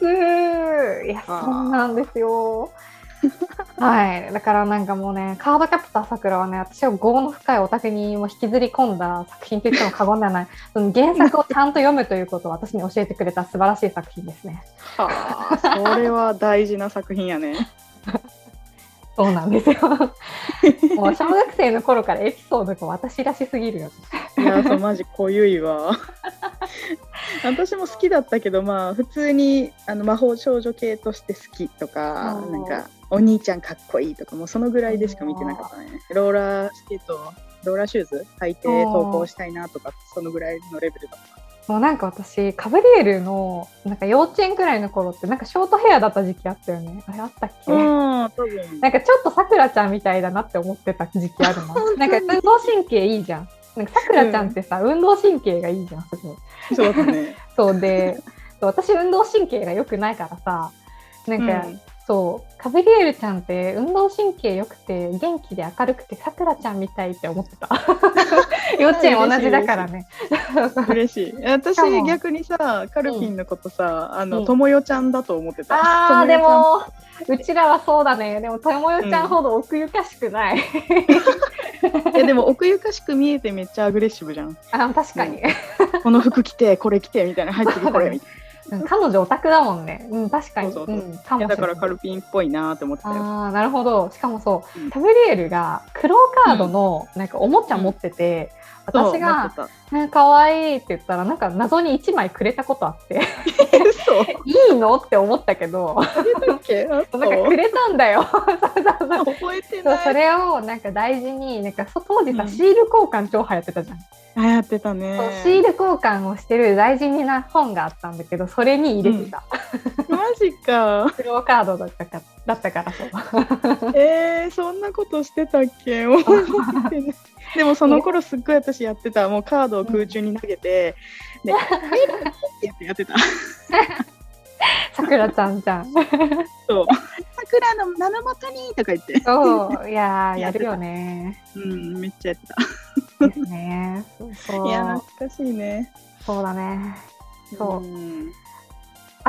いや、そうなんですよ。はい、だからなんかもうね、カードキャプターさくらはね、私を業の深いオタクにも引きずり込んだ作品といっても過言ではない。その原作をちゃんと読むということを私に教えてくれた素晴らしい作品ですね。 はあ、それは大事な作品やね。 そうなんですよ。もう小学生の頃からエピソードが私らしすぎるよ。 いや、そうマジ濃ゆいわ。私も好きだったけど、まあ普通にあの魔法少女系として好きとか、なんかお兄ちゃんかっこいいとか、もうそのぐらいでしか見てなかったね。ローラースケート、ローラーシューズ履いて投稿したいなとか、そのぐらいのレベルだった。 もうなんか私カブリエルのなんか幼稚園くらいの頃ってなんかショートヘアだった時期あったよね。あれあったっけ？うん、多分。なんかちょっとさくらちゃんみたいだなって思ってた時期あるの。なんか運動神経いいじゃん。なんかさくらちゃんってさ、うん、運動神経がいいじゃん。すごい。 そうだね。 そうで、私運動神経が良くないからさ、なんか、うん、そうカブリエルちゃんって運動神経良くて元気で明るくてさくらちゃんみたいって思ってた。幼稚園同じだからね。 嬉しい。私逆にさ、カルピンのことさ、うん、あのともよちゃんだと思ってた。 ああ、でもうちらはそうだね。でもともよちゃんほど奥ゆかしくない。 うん、いやでも奥ゆかしく見えてめっちゃアグレッシブじゃん。 あ、確かに。 この服着てこれ着てみたいな、入ってこれみたいな。 彼女オタクだもんね。うん、確かに。 そうそうそう、うん、かもしれない。だからカルピンっぽいなって思ってたよ。 ああ、なるほど。しかもそう、うん、タブリエルが黒カードのなんかおもちゃ持ってて、うん、私がかわいいって言ったらなんか謎にいちまいくれたことあっていいのって思ったけどなんかくれたんだよ。 覚えてない。 そう、それをなんか大事になんか当時さ、うん、シール交換超流行ってたじゃん。 流行ってたね。 そうシール交換をしてる大事な本があったんだけど、それに入れてた。 うん、マジか。 黒カードだったかだったからそう。 えー、そんなことしてたっけ？でもその頃すっごい私やってた。もうカードを空中に投げて、うん、でやってた。 さくらちゃんじゃん。そう。 さくらの名のもとにとか言って。 そう、いややるよね。 うん、めっちゃやってた。 ですね。そうそう。 いや懐かしいね。 そうだね。そう。うん、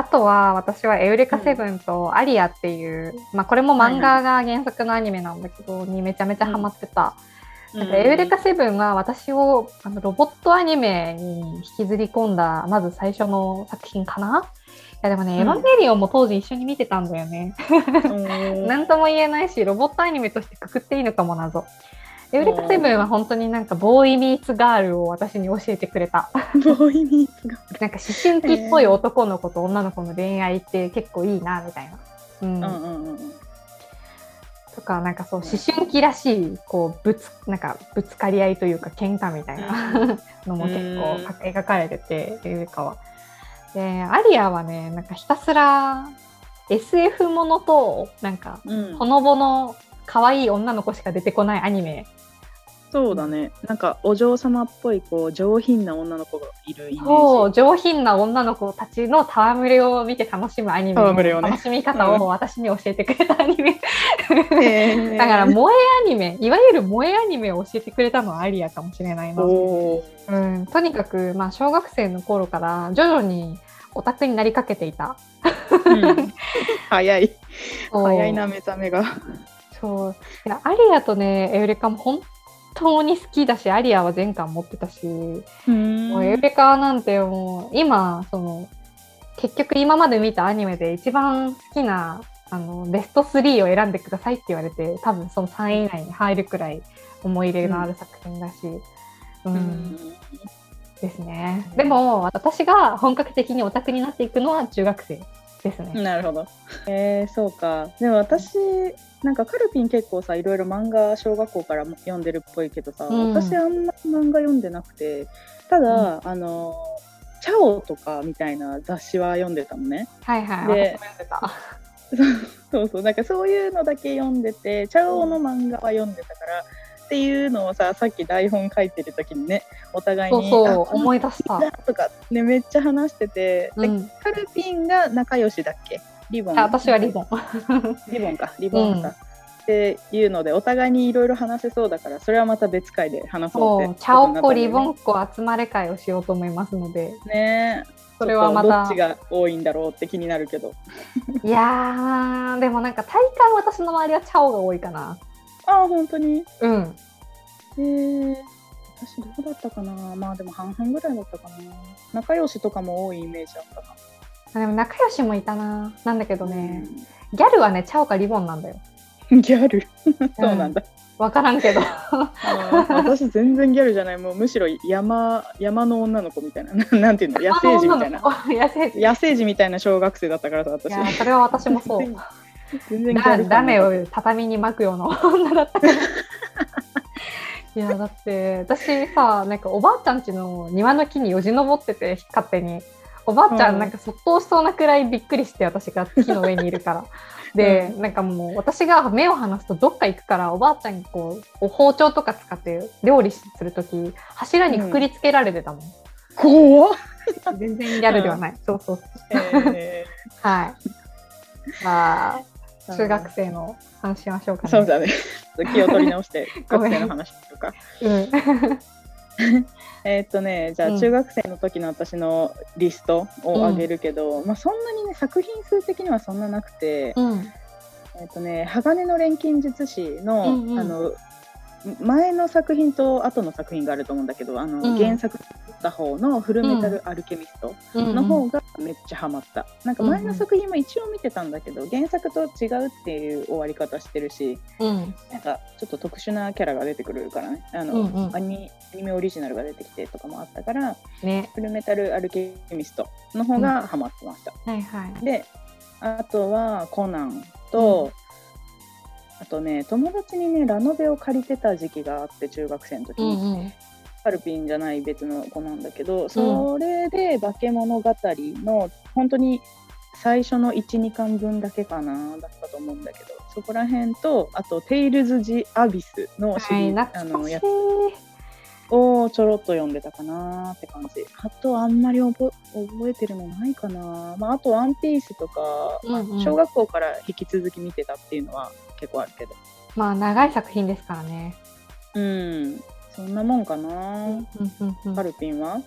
あとは私はエウレカセブンとアリアっていう、うん、まあこれも漫画が原作のアニメなんだけど、にめちゃめちゃハマってた。うん、なんかエウレカセブンは私をあのロボットアニメに引きずり込んだまず最初の作品かな。いやでもね、うん、エヴァンゲリオンも当時一緒に見てたんだよね。なんとも言えないし、ロボットアニメとしてくくっていいのかも謎。エウレカセブンは本当になんかボーイミーツガールを私に教えてくれた。 ボーイミーツガール。 なんか思春期っぽい男の子と女の子の恋愛って結構いいなみたいな。うん。うんうんうん、とかなんかそう思春期らしいこうぶつなんかぶつかり合いというか喧嘩みたいなのも結構描かれてて、エウレカは。でアリアはねなんかひたすら エスエフ ものとなんか、うん、ほのぼの可愛い女の子しか出てこないアニメ。 そうだね、なんかお嬢様っぽいこう上品な女の子がいるイメージ。 そう上品な女の子たちの戯れを見て楽しむアニメの楽しみ方を私に教えてくれたアニメ、うん、だから萌えアニメいわゆる萌えアニメを教えてくれたのはアリアかもしれないな。うん、とにかく、まあ、小学生の頃から徐々にオタクになりかけていた、 うん、早い早いな目覚めが。 そういやアリアとねエウレカも本当に好きだし、アリアは全巻持ってたし、うん、もうエウレカなんてもう今その結局今まで見たアニメで一番好きなあのベストスリーを選んでくださいって言われて、多分そのさんい以内に入るくらい思い入れのある作品だし、うんうん、ですね。でも私が本格的にオタクになっていくのは中学生ですね。 なるほど。えー、そうか。でも私なんかカルピン結構さいろいろ漫画小学校から読んでるっぽいけどさ、うん、私あんまり漫画読んでなくて、ただ、うん、あのチャオとかみたいな雑誌は読んでたのね。 はいはい。で、私も読んでた。 そうそうなんかそういうのだけ読んでて、チャオの漫画は読んでたから、うん、っていうのをささっき台本書いてる時にねお互いにそうそう思い出したとか、ね、めっちゃ話してて、うん、でカルピンが仲良しだっけ？リボン。 あ、私はリボン。 リボンか、リボンか、うん、っていうのでお互いにいろいろ話せそうだから、それはまた別回で話そうって、 チャオコリボンコ集まれ会をしようと思いますのでね。 それはまたどっちが多いんだろうって気になるけどいやーでもなんか体感私の周りはチャオが多いかな。 ああ本当に。 うんへー、私どうだったかな。まあでも半々ぐらいだったかな。仲良しとかも多いイメージあったな。 でも仲良しもいたな。なんだけどね、うん、ギャルはねチャオかリボンなんだよ。 ギャルそうなんだ、 うん、分からんけど私全然ギャルじゃない。もうむしろ山山の女の子みたいななんていうの野生児みたいな野生児野生児みたいな小学生だったからさ私。 いやそれは私もそう全然ギャルダメを畳に巻くような女だったからいやだって私さなんかおばあちゃん家の庭の木によじ登ってて勝手におばあちゃんなんかそっとしそうなくらいびっくりして私が木の上にいるからで、うん、なんかもう私が目を離すとどっか行くからおばあちゃんにこう包丁とか使って料理するとき柱にくくりつけられてたもん、うん、 怖っ全然ギャルではない、うん、そうそうそう、えー、はいまあ中学生の話しましょうかね。 そうだね気を取り直して学生の話とかうんえっとねじゃあ中学生の時の私のリストを上げるけど、うんまあ、そんなにね作品数的にはそんななくて、うん、えっとね鋼の錬金術師の、うんうん、あの前の作品と後の作品があると思うんだけどあの、うん、原作だった方のフルメタルアルケミストの方がめっちゃハマった、うんうん、なんか前の作品も一応見てたんだけど原作と違うっていう終わり方してるし、うん、なんかちょっと特殊なキャラが出てくるからねあの、うんうん、アニアニメオリジナルが出てきてとかもあったから、ね、フルメタルアルケミストの方がハマってました、 うんはいはい、 であとはコナンと、うんあとね友達にねラノベを借りてた時期があって中学生の時に、うんうん、カルピンじゃない別の子なんだけど、うん、それで化け物語の本当に最初の いち,に 巻分だけかなだったと思うんだけどそこら辺とあとテイルズ・ジ・アビスのシリーズ、はい、あのやつをちょろっと読んでたかなって感じ。あとあんまり覚え、覚えてるのないかな、まあ、あとワンピースとか、うんうん、小学校から引き続き見てたっていうのは結構あるけどまあ長い作品ですからね。 うんそんなもんかな、うんうんうん、カルピンは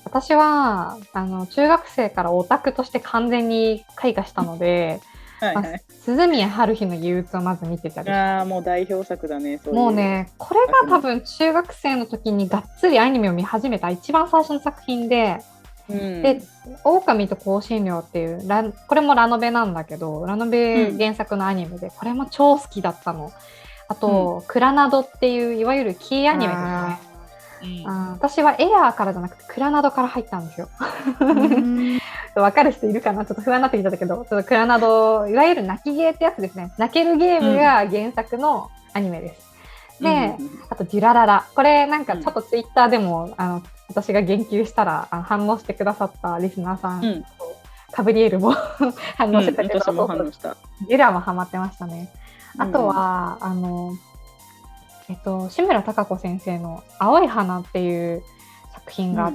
私はあの中学生からオタクとして完全に開花したのではい、はいまあ、鈴宮春日の憂鬱をまず見てたり。 ああ、もう代表作だね。そういうもうね、これが多分中学生の時にがっつりアニメを見始めた一番最初の作品で、うん、で狼と香辛料っていうラこれもラノベなんだけど、ラノベ原作のアニメで、うん、これも超好きだったの。あと、うん、クラナドっていういわゆるキーアニメですね。うん、あ私はエアーからじゃなくてクラナドから入ったんですよ。分かる人いるかな、ちょっと不安になってきたんだけど、ちょっとクラナドいわゆる泣きゲーってやつですね。泣けるゲームが原作のアニメです。うん、で、あとデュラララ、これなんかちょっとツイッターでも、うん、あの私が言及したらあ反応してくださったリスナーさん、うん、カブリエルも反応してたけど、うん、 私も反応した。 デュラもハマってましたね。あとは、うん、あのえっと、志村貴子先生の青い花っていう作品があって、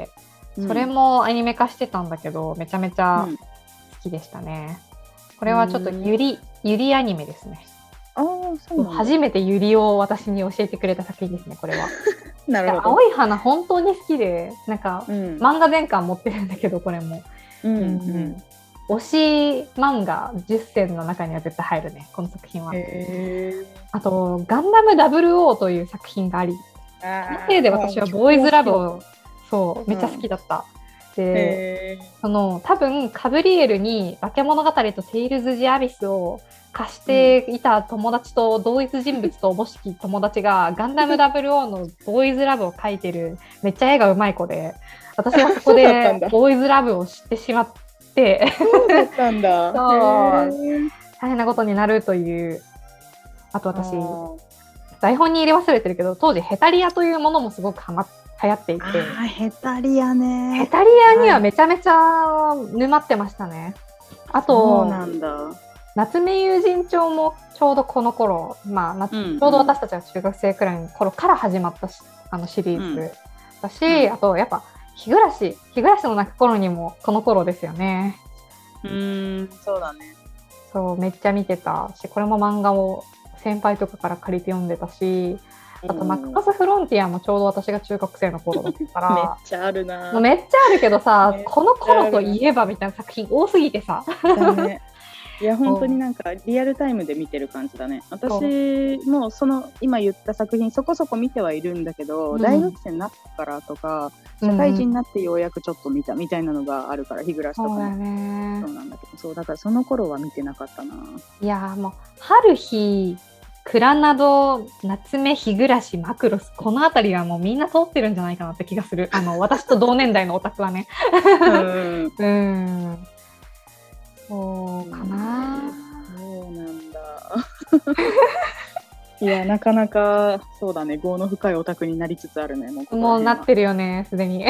うん、それもアニメ化してたんだけど、めちゃめちゃ好きでしたね。うん、これはちょっとゆり、ゆりアニメですね。 ああ、そうなんだ。 初めてゆりを私に教えてくれた作品ですね、これは。 なるほど。 青い花本当に好きで、なんか、うん、漫画全巻持ってるんだけど、これも。うんうんうん推し漫画じゅっせんの中には絶対入るね、この作品は。あとガンダム ダブルオー という作品があり、そのせいで私はボーイズラブをそうめっちゃ好きだった。うん、でその多分カブリエルに化け物語とテイルズ・ジ・アビスを貸していた友達と同一人物とおぼしき友達がガンダム ダブルオー のボーイズラブを書いてるめっちゃ絵がうまい子で、私はそこでボーイズラブを知ってしまってそうだったんだそう大変なことになるという。あと私台本に入れ忘れてるけど、当時ヘタリアというものもすごくはま流行っていて、 あヘタリアねヘタリアにはめちゃめちゃ沼ってましたね。あとそうなんだ、 夏目友人帳もちょうどこの頃、まあ、うんうん、ちょうど私たちが中学生くらいの頃から始まったしあのシリーズだし、うん、あとやっぱ日暮らし日暮らしの泣く頃にもこの頃ですよね。 うーんそうだね。 そうめっちゃ見てたし、これも漫画を先輩とかから借りて読んでたし、あとマクロスフロンティアもちょうど私が中学生の頃だったからめっちゃあるな。 もうめっちゃあるけどさ、この頃といえばみたいな作品多すぎてさだね。いや本当になんかリアルタイムで見てる感じだね。私もその今言った作品そこそこ見てはいるんだけど、うん、大学生になってからとか社会人になってようやくちょっと見たみたいなのがあるから、日暮らしとかも そうだね。そうなんだけど、そうだからその頃は見てなかったな。 いやもう春日クラナド夏目日暮らしマクロス、この辺りはもうみんな通ってるんじゃないかなって気がする。あの私と同年代のオタクはねうんうんそうかな。 そうなんだいやなかなかそうだね、業の深いオタクになりつつあるね。もうもうなってるよねすでに、うん、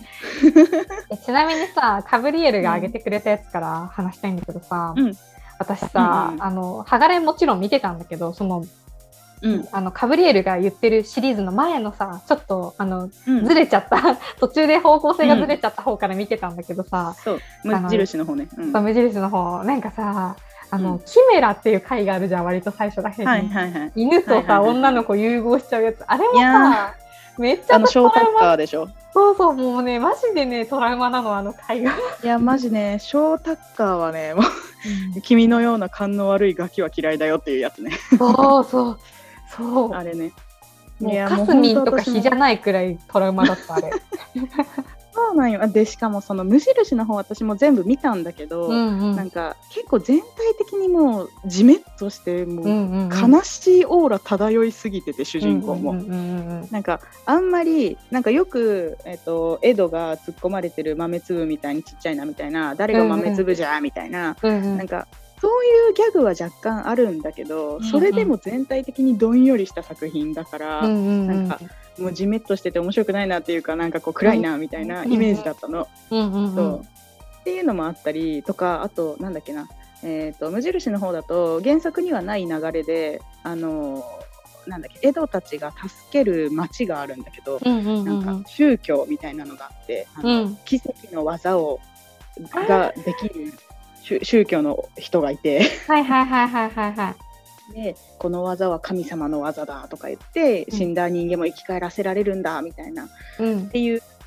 ちなみにさカブリエルが上げてくれたやつから話したいんだけどさ、うん、私さ、うん、あのハガレンもちろん見てたんだけど、そのうん、あのカブリエルが言ってるシリーズの前のさちょっとあの、うん、ずれちゃった途中で方向性がずれちゃった方から見てたんだけどさ、 うん、そう無印の方ね、 うん、そう無印の方なんかさあの、うん、キメラっていう回があるじゃん、割と最初だけに、はいはいはい、犬とさ、はいはいはい、女の子融合しちゃうやつ、あれもさめっちゃあのショータッカーでしょ。 そうそうもうねマジでねトラウマなのあの回がいやマジねショータッカーはねもう、うん、君のような勘の悪いガキは嫌いだよっていうやつねそうそうそうあれね、 もうカスミンとか比じゃないくらいトラウマだったあれそうなんよ。でしかもその無印の方私も全部見たんだけど、うんうん、なんか結構全体的にもうジメッとしてもう悲しいオーラ漂いすぎてて、主人公も、うんうんうんうん、なんかあんまりなんかよく、えっと、エドが突っ込まれてる豆粒みたいにちっちゃいなみたいな、誰が豆粒じゃみたいな、うんうん、なんかそういうギャグは若干あるんだけど、うんうん、それでも全体的にどんよりした作品だから、うんうんうん、なんかもうジメッとしてて面白くないなっていうか、なんかこう暗いなみたいなイメージだったの、うんうんうん、そうっていうのもあったりとか、あとなんだっけな、えーと、無印の方だと原作にはない流れで、あのなんだっけ、エドたちが助ける町があるんだけど、うんうんうんうん、なんか宗教みたいなのがあって、あの、うん、奇跡の技をができる宗教の人がいてはいはいはいはいはいはいでこの技は神様の技だとか言って、うん、死んだ人間も生き返らせられるんだみたいな、うん、っていう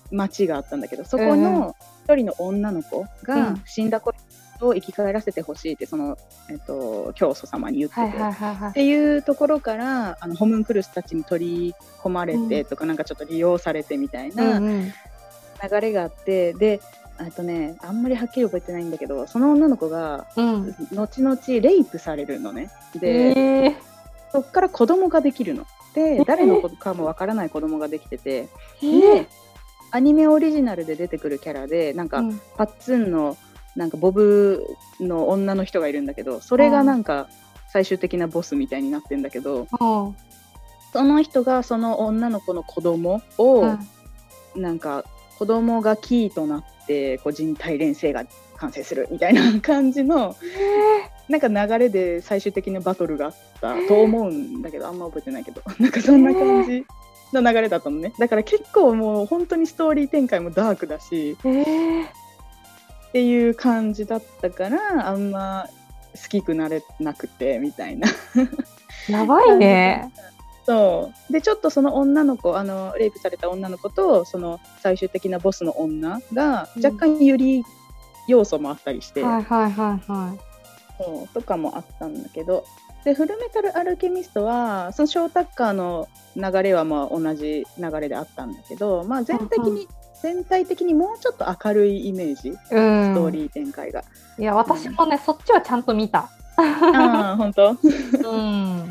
町があったんだけど、そこの一人の女の子が死んだ恋人を生き返らせてほしいってその、えっと、教祖様に言ってて、はいはいはいはい、っていうところからあのホムンクルスたちに取り込まれてとか、うん、なんかちょっと利用されてみたいな流れがあって、うんうん、であとねあんまりはっきり覚えてないんだけど、その女の子が、うん、後々レイプされるのね。で、えー、そっから子供ができるので、誰の子かもわからない子供ができてて、えー、でアニメオリジナルで出てくるキャラでなんか、うん、パッツンのなんかボブの女の人がいるんだけど、それがなんか最終的なボスみたいになってんだけど、うん、その人がその女の子の子供を、うん、なんか子供がキーとなってこう人体錬成が完成するみたいな感じのなんか流れで最終的なバトルがあったと思うんだけど、あんま覚えてないけどなんかそんな感じの流れだったのね。だから結構もう本当にストーリー展開もダークだし、えー、っていう感じだったからあんま好きくなれなくてみたいなやばいね。 そうでちょっとその女の子あのレイプされた女の子とその最終的なボスの女が若干ユリ要素もあったりして、うん、はいはいはいはいそうとかもあったんだけど、でフルメタルアルケミストはそのショータッカーの流れはまあ同じ流れであったんだけど、まあ、全体的に、うんうん、全体的にもうちょっと明るいイメージ、うん、ストーリー展開が。 いや私もね、うん、そっちはちゃんと見た。 ああ本当、 うん、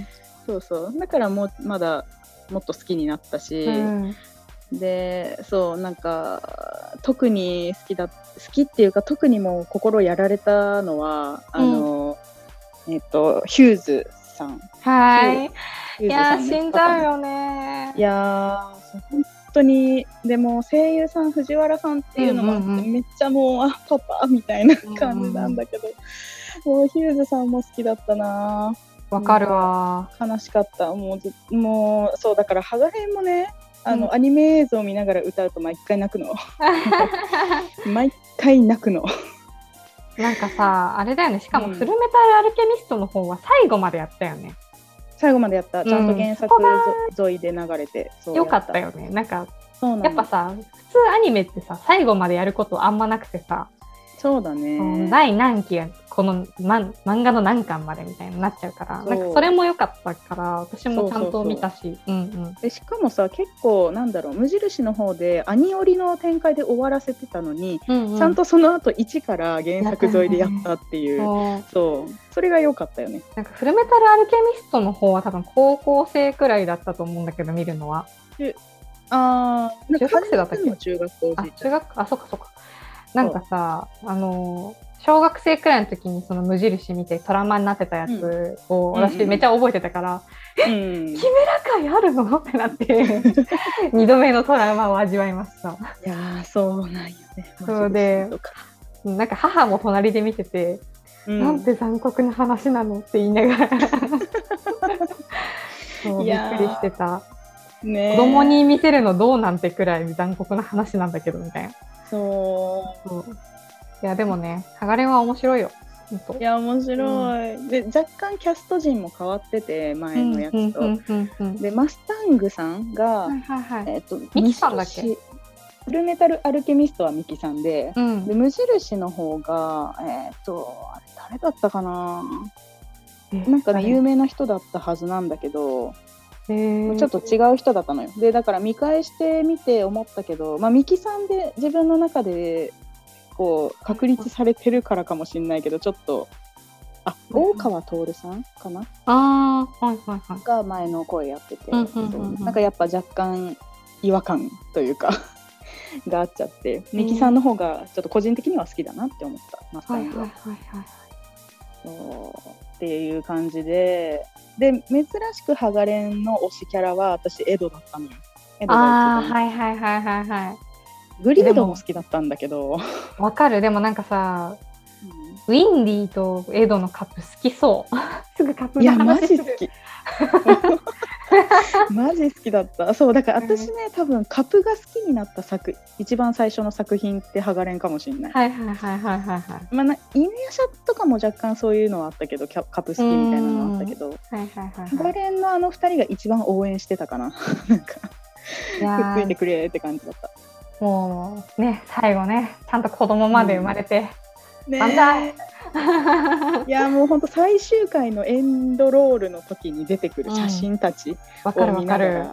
そうそうだからもうまだもっと好きになったし、うん、でそうなんか特に好きだ好きっていうか特にもう心やられたのはあの、うん、えっとヒューズさん。 はいいや死んじゃうよね。 いや本当にでも声優さん藤原さんっていうのもあって、うんうんうん、めっちゃもうあパパみたいな感じなんだけど、うんうん、もうヒューズさんも好きだったな。 わかるわ。 悲しかった。もうもうそうだからハガレンもねあの、うん、アニメ映像を見ながら歌うと毎回泣くの毎回泣くのなんかさあれだよね、しかもフルメタルアルケミストの方は最後までやったよね、うん、 最後までやった。ちゃんと原作沿いで流れて、 うん、よかったよね。なんかやっぱさ普通アニメってさ最後までやることあんまなくてさ、 そうだね、 第何期この、ま、漫画の何巻までみたいになっちゃうから、なんかそれも良かったから私もちゃんと見たし、 でしかもさ結構なんだろう無印の方でアニオリの展開で終わらせてたのに、うんうん、ちゃんとその後一から原作沿いでやったっていう、ね、そうそれが良かったよね。 なんかフルメタルアルケミストの方は多分高校生くらいだったと思うんだけど見るのは。 ああ中学生だったっけ？ 中学校あ中学あそっかそっか。なんかさあの小学生くらいの時にその無印見てトラウマになってたやつを私めっちゃ覚えてたから、うんうん、え、キメラ界あるのってなってにどめのトラウマを味わいました。 いやーそうなんよね。 そうでなんか母も隣で見てて、うん、なんて残酷な話なのって言いながらそうびっくりしてた、ね、子供に見せるのどうなんてくらい残酷な話なんだけどみたいな。 そうそういやでもねハガレンは面白いよ。 いや面白い、うん、で若干キャスト陣も変わってて前のやつと、うんうんうんうん、でマスタングさんが、はいはいはいえー、とミキさんだっけ？ フルメタルアルケミストはミキさんで、うん、で無印の方がえっ、ー、とあれ誰だったかな、なんかね有名な人だったはずなんだけどちょっと違う人だったのよ。でだから見返してみて思ったけど、まあ、ミキさんで自分の中でこう確立されてるからかもしれないけどちょっとあ大川徹さんかなあ、はいはいはい、 が前の声やってて、うんうんうんうん、なんかやっぱ若干違和感というかがあっちゃってミキさんの方がちょっと個人的には好きだなって思った、マスターズは、はいはいはいはい、そうっていう感じでで珍しくハガレンの推しキャラは私エドだったのよ。エドがあーはいはいはいはいはいグリードも好きだったんだけどわかる。でもなんかさ、うん、ウィンディとエドのカップ好きそうすぐカップの話する。いやマジ好きマジ好きだった。そうだから私ね、うん、多分カップが好きになった作一番最初の作品ってハガレンかもしれない。 はいはいはいはいはい、はい、 まあ、イヌヤシャとかも若干そういうのはあったけどカップ好きみたいなのはあったけど、はいはいはいはい、ハガレンのあのふたりが一番応援してたかななんかくっついてくれって感じだった。 もうね、最後ね、ちゃんと子供まで生まれて、 うん、 万歳いやもう本当最終回のエンドロールの時に出てくる写真たちを見ながら、うん、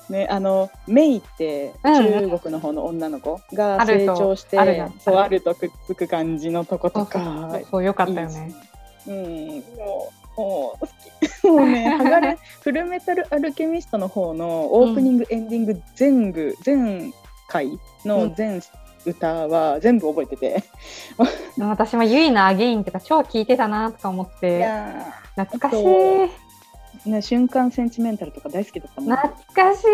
ね、あのメイって中国の方の女の子が成長して、うん、そうあるとくっつく感じのとことか、 そうそうそうよかったよね。 いい、うん、もうもう好きもうねハガレフルメタルアルケミストの方のオープニング、うん、エンディング全部全回の全歌は全部覚えてて、 うん、私もユイのアゲインとか超聴いてたなとか思って懐かしい、 ね、瞬間センチメンタルとか大好きだったもん。 懐かし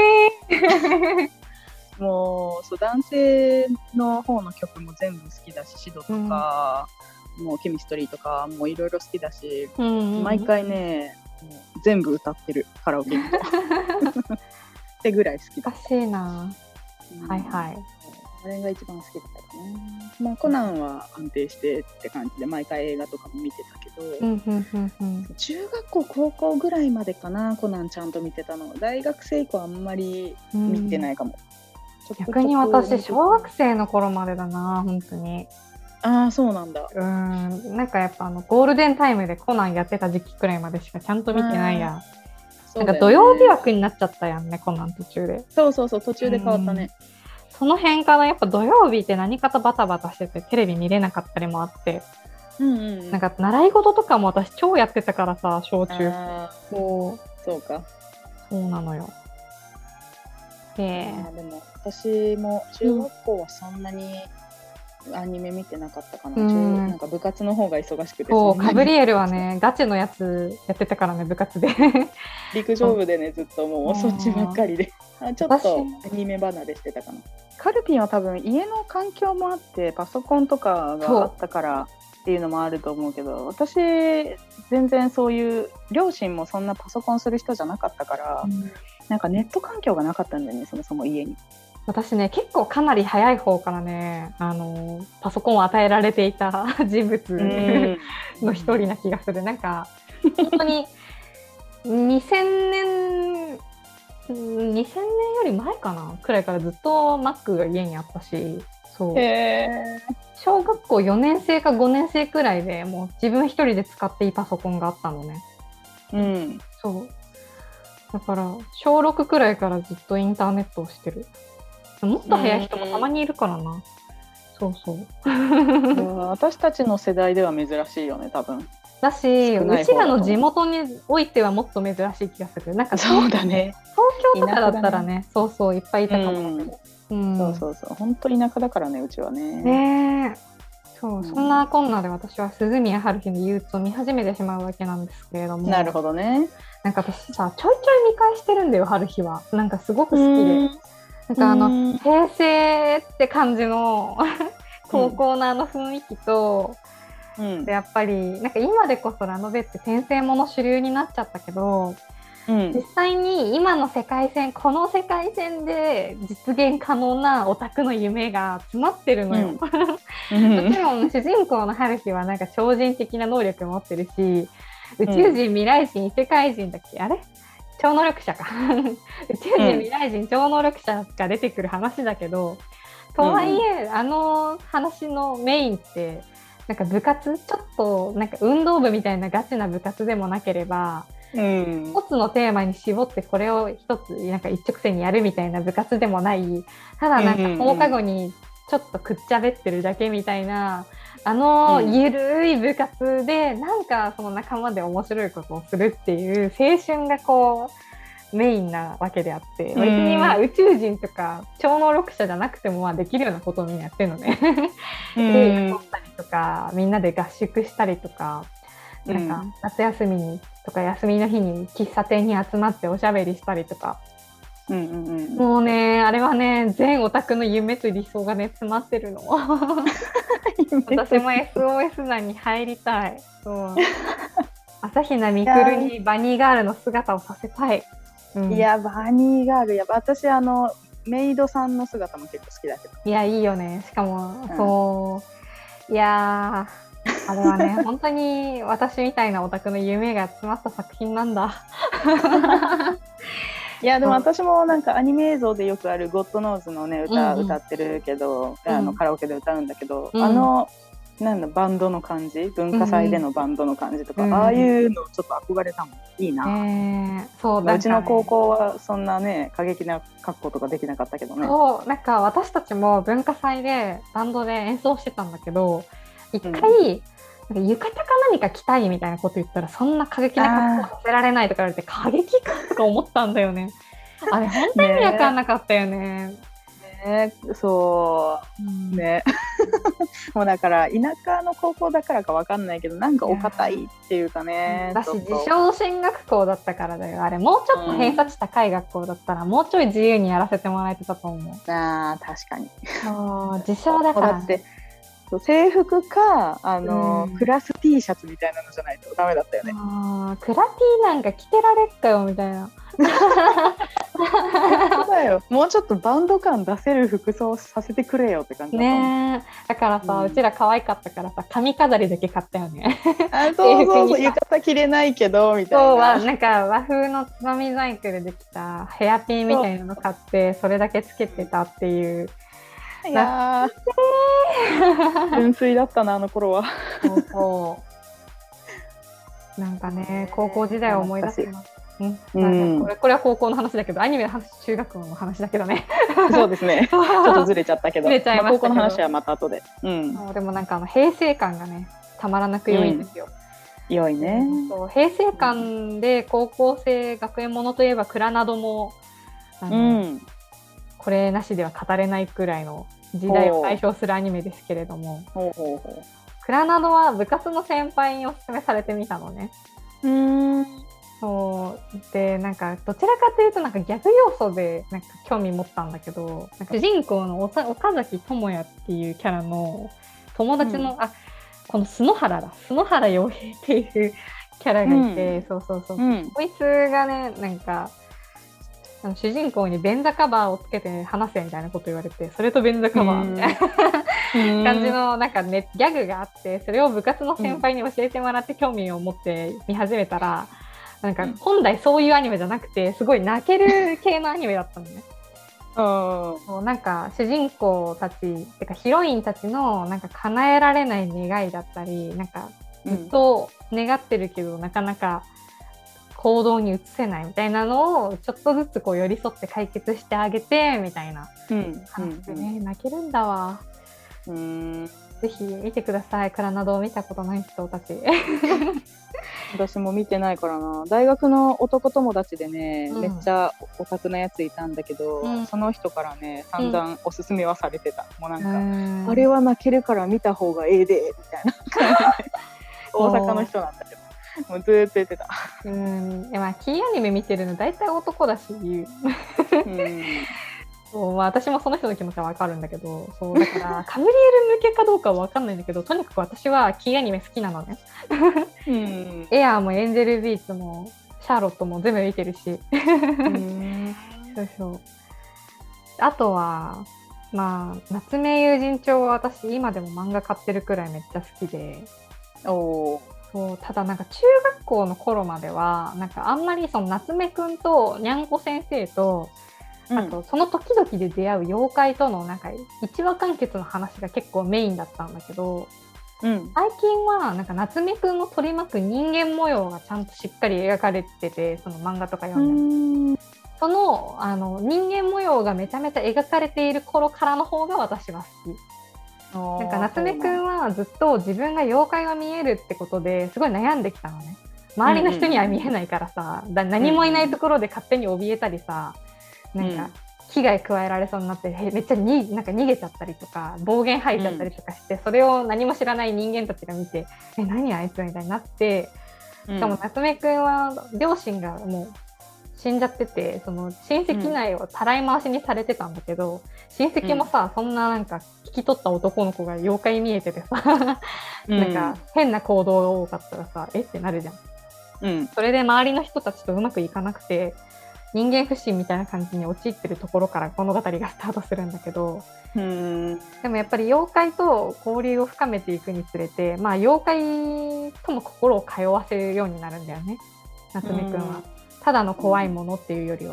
いもうそう男性の方の曲も全部好きだし、シドとか、うん、もうケミストリーとかもいろいろ好きだし、うんうん、毎回ねもう全部歌ってるカラオケにってぐらい好きだ。 懐かしいな、うん、はいはい、 あれが一番好きだったかな。まあコナンは安定してって感じで毎回映画とかも見てたけど、うんうんうんうん、中学校高校ぐらいまでかなコナンちゃんと見てたの。大学生以降あんまり見てないかも、 うん、逆に私小学生の頃までだな本当に。 ああそうなんだ。 うん、なんかやっぱあのゴールデンタイムでコナンやってた時期くらいまでしかちゃんと見てないや。なんか土曜日枠になっちゃったやんねコナン途中で。 そうそうそう途中で変わったね、 うん、その辺からやっぱ土曜日って何かとバタバタしててテレビ見れなかったりもあって、うんうんうん、なんか習い事とかも私超やってたからさ小中。 そうそうかそうなのよ。 で, でも私も中学校はそんなにアニメ見てなかったかな、うん、なんか部活の方が忙しくて。 そうカブリエルはねガチのやつやってたからね部活で陸上部でねずっともうそっちばっかりでちょっとアニメ離れしてたかな。カルピンは多分家の環境もあってパソコンとかがあったからっていうのもあると思うけど、私全然そういう両親もそんなパソコンする人じゃなかったから、うん、なんかネット環境がなかったんだよねそもそも家に。 私ね結構かなり早い方からねあのパソコンを与えられていた人物の一人な気がする。なんか本当ににせんねんにせんねんより前かなくらいからずっと Mac が家にあったし、そうへ小学校よねん生かごねん生くらいでもう自分一人で使っていいパソコンがあったのね。 うん、 そうだから小ろくくらいからずっとインターネットをしてる。もっと早い人もたまにいるからな。そうそう私たちの世代では珍しいよね多分。 だしうちらの地元においてはもっと珍しい気がする。なんかそうだね東京とかだったら ね, ねそうそういっぱいいたかもだけど、 うんうん、そうそうそう本当田舎だからねうちはね。 ねそう、うん、そんなこんなで私は鈴宮春日の憂鬱を見始めてしまうわけなんですけれども。 なるほどね。 なんか私さちょいちょい見返してるんだよ春日は。なんかすごく好きで、なんかあの平成って感じの高校のあの雰囲気と、うん、でやっぱりなんか今でこそラノベって転生もの主流になっちゃったけど、うん、実際に今の世界線この世界線で実現可能なオタクの夢が詰まってるのよ、うん、もちろん主人公の春日はなんか超人的な能力持ってるし宇宙人、未来人、異世界人だっけあれ超能力者か宇宙人、未来人、超能力者が出てくる話だけど、とはいえ、うん、あの話のメインってなんか部活ちょっとなんか運動部みたいなガチな部活でもなければ、うん、一つのテーマに絞ってこれを一つなんか一直線にやるみたいな部活でもない、ただなんか放課後にちょっとくっちゃべってるだけみたいな、あのゆるい部活でなんかその仲間で面白いことをするっていう青春がこうメインなわけであって、別にまあ宇宙人とか超能力者じゃなくてもまあできるようなことをみんなやってるのね映画撮ったりとかみんなで合宿したりとか、なんか夏休みにとか休みの日に喫茶店に集まっておしゃべりしたりとか、うんうんうん、もうねあれはね全オタクの夢と理想がね詰まってるの私も エスオーエス 内に入りたい。そう朝比奈みくるにバニーガールの姿をさせたい。うん、いやバニーガールや私あのメイドさんの姿も結構好きだけど。 いやいいよね。しかも、うん、そういやあれはね本当に私みたいなオタクの夢が詰まった作品なんだいやでも私もなんかアニメ映像でよくあるゴッドノーズのね歌、うんうん、歌ってるけど、うん、あのカラオケで歌うんだけど、うん、あのなんだバンドの感じ、文化祭でのバンドの感じとか、うん、ああいうのちょっと憧れたもん。いいな、えー、そう、ね、うちの高校はそんなね過激な格好とかできなかったけどね。 そうなんか私たちも文化祭でバンドで演奏してたんだけど、一回、うん、なんか浴衣か何か着たいみたいなこと言ったら、そんな過激な格好させられないとか言われて、過激かとか思ったんだよね。あれ本当に意味わかんなかったよね。 ね、そう、うん、ねもうだから田舎の高校だからかわかんないけど、なんかお堅いっていうかね。 だし自称進学校だったからだよ。あれもうちょっと偏差値高い学校だったら、うん、もうちょい自由にやらせてもらえてたと思う。 あー確かに。 自称だから、ね、 だって制服かあの、うん、クラス T シャツみたいなのじゃないとダメだったよね。 あクラ T なんか着てられっかよみたいな。 そうだよ、もうちょっとバンド感出せる服装させてくれよって感じだったね。だからさ、うん、うちら可愛かったからさ、髪飾りだけ買ったよね。 あそうそうそう、浴衣着れないけどみたいな。 そうはなんか和風のつまみ細工でできたヘアピンみたいなの買って、それだけつけてたっていう。 いやー純粋だったなあの頃は。 そうそうなんかね、高校時代を思い出します。うん、これ、これは高校の話だけど、アニメの話、中学校の話だけどね。 そうですね。ちょっとずれちゃったけど。 ずれちゃいましたけど、まあ、 高校の話はまた後で。うん。 そうでもなんかあの平成感がね、たまらなく良いんですよ。 うん、良いね。 そう平成感で高校生学園ものといえばクラナドもあの、うん、これなしでは語れないくらいの時代を代表するアニメですけれども、 ほうほうほう、 クラナドは部活の先輩におすすめされてみたのね。 うーんそうでなんかどちらかというとなんかギャグ要素でなんか興味持ったんだけど、なんか主人公の岡崎智也っていうキャラの友達の、うん、あこの篠原だ篠原洋平っていうキャラがいて、うん、そうそうそう、うん、こいつがねなんかあの主人公に便座カバーをつけて話せみたいなこと言われて、それと便座カバーみたいな感じのなんか、ね、ギャグがあって、それを部活の先輩に教えてもらって興味を持って見始めたら、なんか本来そういうアニメじゃなくてすごい泣ける系のアニメだったのね。そうなんか主人公たちてかヒロインたちのなんか叶えられない願いだったり、なんかずっと願ってるけど、うん、なかなか行動に移せないみたいなのをちょっとずつこう寄り添って解決してあげてみたいな話でね、うんうん、泣けるんだわ。うーんぜひ見てください。クラナドを見たことない人たち。 私も見てないからな。大学の男友達でね、うん、めっちゃオタクなやついたんだけど、うん、その人からね散々おすすめはされてた、うん、もうなんかあれは泣けるから見た方がええでみたいな感じで大阪の人なんだけどもうずーっと言ってた。 うん、まあキーアニメ見てるの大体男だし、うんそうまあ、私もその人の気持ちは分かるんだけど、そうだからカムリエル向けかどうかは分かんないんだけど、とにかく私はキーアニメ好きなのね。うん、エアーもエンジェルビーツもシャーロットも全部見てるし、うんそうそうあとはまあ夏目友人帳は私今でも漫画買ってるくらいめっちゃ好きで、おそうただなんか中学校の頃まではなんかあんまりその夏目くんとにゃんこ先生とあとその時々で出会う妖怪とのなんか一話完結の話が結構メインだったんだけど、うん、最近はなんか夏目くんの取り巻く人間模様がちゃんとしっかり描かれてて、その漫画とか読んでもその、あの人間模様がめちゃめちゃ描かれている頃からの方が私は好き。なんか夏目くんはずっと自分が妖怪が見えるってことですごい悩んできたのね。周りの人には見えないからさ、うんうん、だ何もいないところで勝手に怯えたりさ、なんか危害加えられそうになってめっちゃになんか逃げちゃったりとか暴言吐いちゃったりとかして、うん、それを何も知らない人間たちが見てえ何あいつみたいになって、しかも夏目くんは両親がもう死んじゃってて、その親戚内をたらい回しにされてたんだけど、親戚もさ、うん、そんななんか聞き取った男の子が妖怪見えててさなんか変な行動が多かったらさえってなるじゃん、うん、それで周りの人たちとうまくいかなくて人間不信みたいな感じに陥ってるところから物語がスタートするんだけど、うーんでもやっぱり妖怪と交流を深めていくにつれて、まあ、妖怪とも心を通わせるようになるんだよね、夏目くんは。ただの怖いものっていうよりは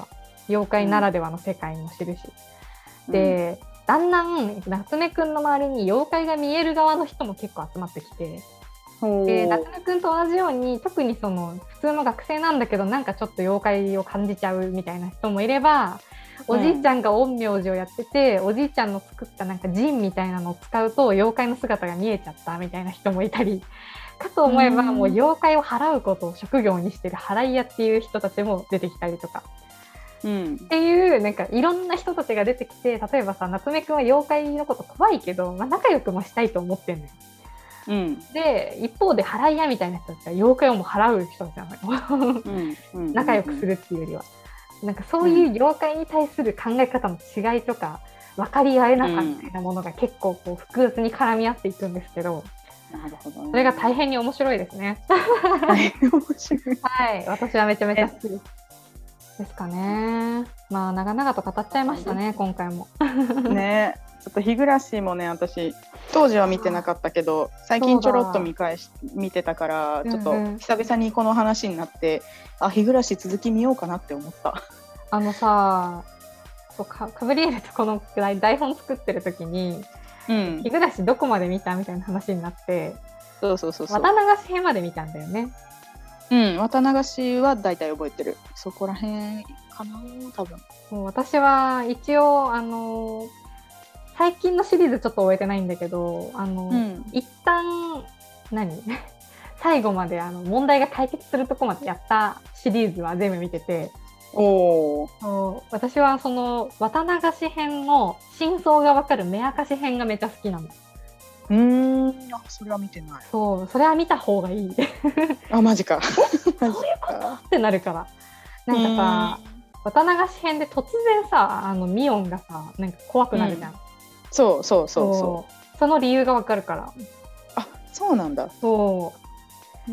妖怪ならではの世界も知るし、うん、でだんだん夏目くんの周りに妖怪が見える側の人も結構集まってきて、で夏目くんと同じように特にその普通の学生なんだけどなんかちょっと妖怪を感じちゃうみたいな人もいれば、おじいちゃんが陰陽師をやってて、うん、おじいちゃんの作ったなんか陣みたいなのを使うと妖怪の姿が見えちゃったみたいな人もいたりかと思えば、もう妖怪を払うことを職業にしてる払い屋っていう人たちも出てきたりとか、うん、っていうなんかいろんな人たちが出てきて、例えばさ夏目くんは妖怪のこと怖いけど、まあ、仲良くもしたいと思ってんのよ。うん、で一方で払い屋みたいな人たちは妖怪をも払う人たちなのよ、うん、仲良くするっていうよりはなんかそういう妖怪に対する考え方の違いとか、うん、分かり合えなさみたいなものが結構こう複雑に絡み合っていくんですけど、なるほどね、それが大変に面白いですね。大変面白い。はい、私はめちゃめちゃ好きです。ですかね。まあ長々と語っちゃいましたね今回も。ね、 ちょっと日暮らしもね私当時は見てなかったけど最近ちょろっと見返し見てたからちょっと久々にこの話になって、うんうん、あ日暮らし続き見ようかなって思った。 あのさそうかカブリエルとこの台本作ってる時に、うん、日暮らしどこまで見たみたいな話になって、 そうそうそうそう、 綿流し編まで見たんだよね。 うん、綿流しはだいたい覚えてる。そこら辺かな多分。 もう私は一応あの最近のシリーズちょっと終えてないんだけど、あの、うん、一旦何最後まであの問題が解決するとこまでやったシリーズは全部見てて、おそう私はその綿流し編の真相が分かる目明かし編がめちゃ好きなの。 うーん、あ、それは見てない。 そう、それは見た方がいい。 あ、マジか。 そういうことってなるから。なんかさ、綿流し編で突然さ、あのミオンがさ、なんか怖くなるじゃん。うん、 そうそうそうそう。 その理由がわかるから。 あ、そうなんだ。 そう。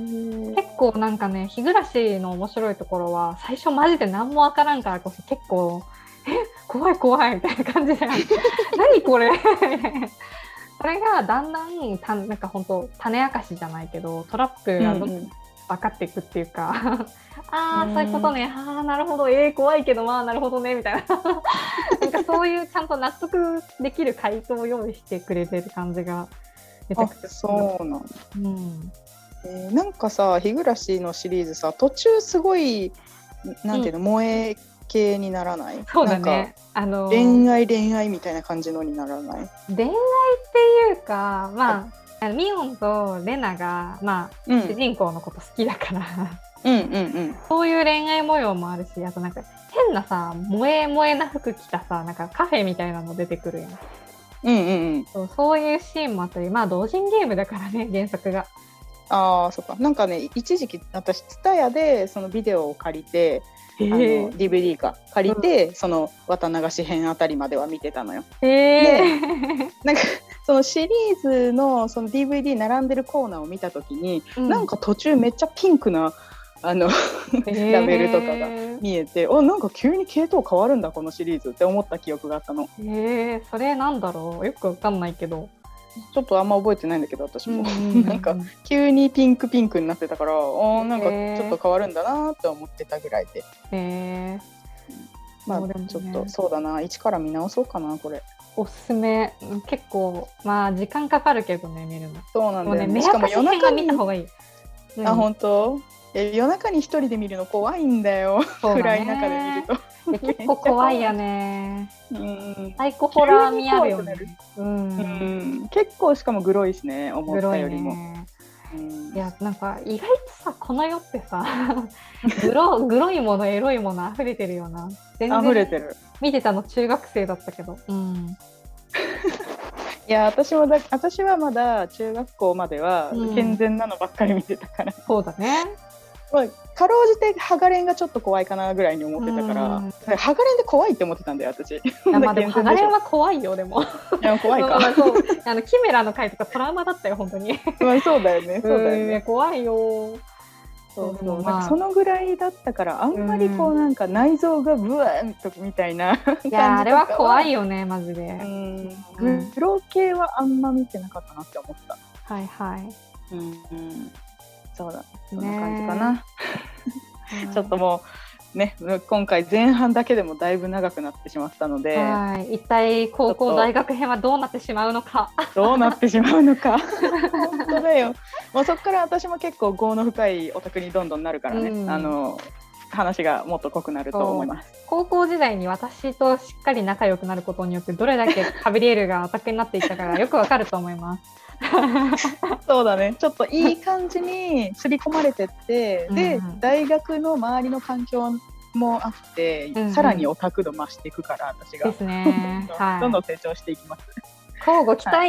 結構なんかね、日暮らしの面白いところは、最初マジで何もわからんからこそ結構、え、怖い怖いみたいな感じで、何これみたいな。それがだんだんたなんか本当種明かしじゃないけどトラップがどんどん分かっていくっていうか、うんうん、ああそういうことね、ああなるほど、えー、怖いけどまあなるほどねみたいななんかそういうちゃんと納得できる回答を用意してくれてる感じがめちゃくちゃそうなん、うんえー、なんかさ日暮らしのシリーズさ途中すごいなんていうの、うん、萌え系にならない？ そうだね、 あのー、恋愛恋愛みたいな感じのにならない？ 恋愛っていうかまあミオンとレナが、まあうん、主人公のこと好きだからうんうん、うん、そういう恋愛模様もあるし、あとなんか変なさ萌え萌えな服着たさなんかカフェみたいなの出てくるやん、うんうんうん、そう、そういうシーンもあったり、まあ同人ゲームだからね原作が。 ああ、そっか。なんかね一時期私TSUTAYAでそのビデオを借りて、あの ディーブイディー か借りて、うん、その綿流し編あたりまでは見てたのよ。でなんかそのシリーズ の, その ディーブイディー 並んでるコーナーを見た時に、うん、なんか途中めっちゃピンクなあのラベルとかが見えて、あなんか急に系統変わるんだこのシリーズって思った記憶があったの。 へー、それなんだろう、よくわかんないけどちょっとあんま覚えてないんだけど私も、うん、なんか急にピンクピンクになってたから、あなんかちょっと変わるんだなって思ってたぐらいで、へー、まあ、ね、ちょっとそうだな一から見直そうかなこれ。 おすすめ。結構まあ時間かかるけどね見るの。 そうなんだよね。 ね、しかも夜中に見た方がいい。 うん、あ本当？夜中に一人で見るの怖いんだよ。だね、暗い中で見ると。 結構怖いよね。うん、サイコホラー味あるよね。うん、 うん、結構しかもグロいしね思ったよりも。ね、 うん、いやなんか意外とさこの世ってさグログロいものエロいもの溢れてるよな。 全然溢れてる。 見てたの中学生だったけど。うん、 いや私もだ私はまだ中学校までは健全なのばっかり見てたから。うん、 そうだね。 まあ、かろうじてハガレンがちょっと怖いかなぐらいに思ってたから、うん、ハガレンで怖いって思ってたんだよ私。いやまあでもハガレンは怖いよでも。いや怖いか。 まあそうあのキメラの回とかトラウマだったよ本当に。 まあそうだよねそうだよね。 怖いよ。 そうそう、まあ、なんかそのぐらいだったからあんまりこうなんか内臓がブワーンとみたいな感じとか。 いやあれは怖いよねマジで。うん、 グロ系はあんま見てなかったなって思った。 はいはい。うん、うん、 そうだそんな感じかな。ね、ちょっともね、今回前半だけでもだいぶ長くなってしまったので、 はい、一体高校大学編はどうなってしまうのかどうなってしまうのか本当だよ。もうそこから私も結構業の深いオタクにどんどんなるからね、うん、あの話がもっと濃くなると思います。 高校時代に私としっかり仲良くなることによってどれだけカビリエルがオタクになっていったかがよくわかると思いますそうだね、ちょっといい感じに刷り込まれてって、うん、で大学の周りの環境もあって、うんうん、さらにオタク度増していくから私がですねはい、 どんどん成長していきます。 乞うご期待、はい。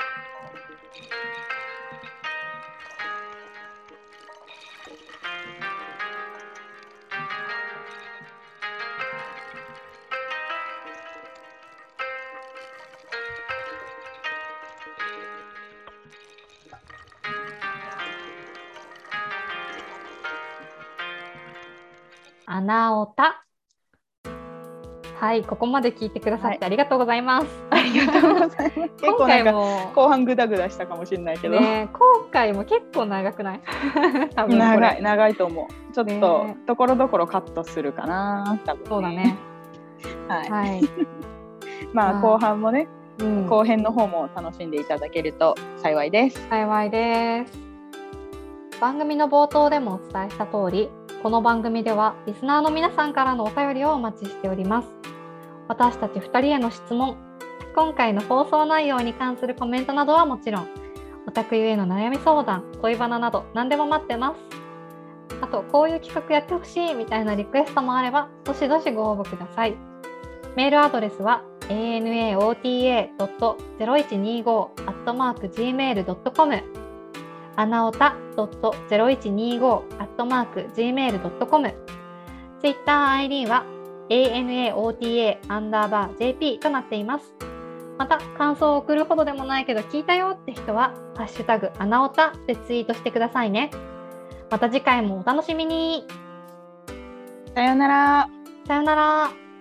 穴オタ。はい、ここまで聞いてくださってありがとうございます。 はい、ありがとうございます。結構なんか後半グダグダしたかもしれないけど、 ね、今回も結構長くない？多分長い長いと思う。ちょっとところどころカットするかな。多分ね、 そうだね。 はい。はい、まあ後半もね、うん、後編の方も楽しんでいただけると幸いです。 幸いです。番組の冒頭でもお伝えした通り、この番組ではリスナーの皆さんからのお便りをお待ちしております。私たちふたりへの質問、今回の放送内容に関するコメントなどはもちろん、オタクゆえの悩み相談、恋バナなど何でも待ってます。あと、こういう企画やってほしいみたいなリクエストもあれば、どしどしご応募ください。メールアドレスは エーエヌエーオーティーエードットゼロいちにーご アットマーク ジーメールドットコム、アナオタ ドットゼロいちにーご アットマーク ジーメールドットコム、ツイッター アイディー は エーエヌエーオーティーエー アンダーバー ジェーピー となっています。また、感想を送るほどでもないけど聞いたよって人は、ハッシュタグアナオタでツイートしてくださいね。また次回もお楽しみに。 さよなら。 さよなら。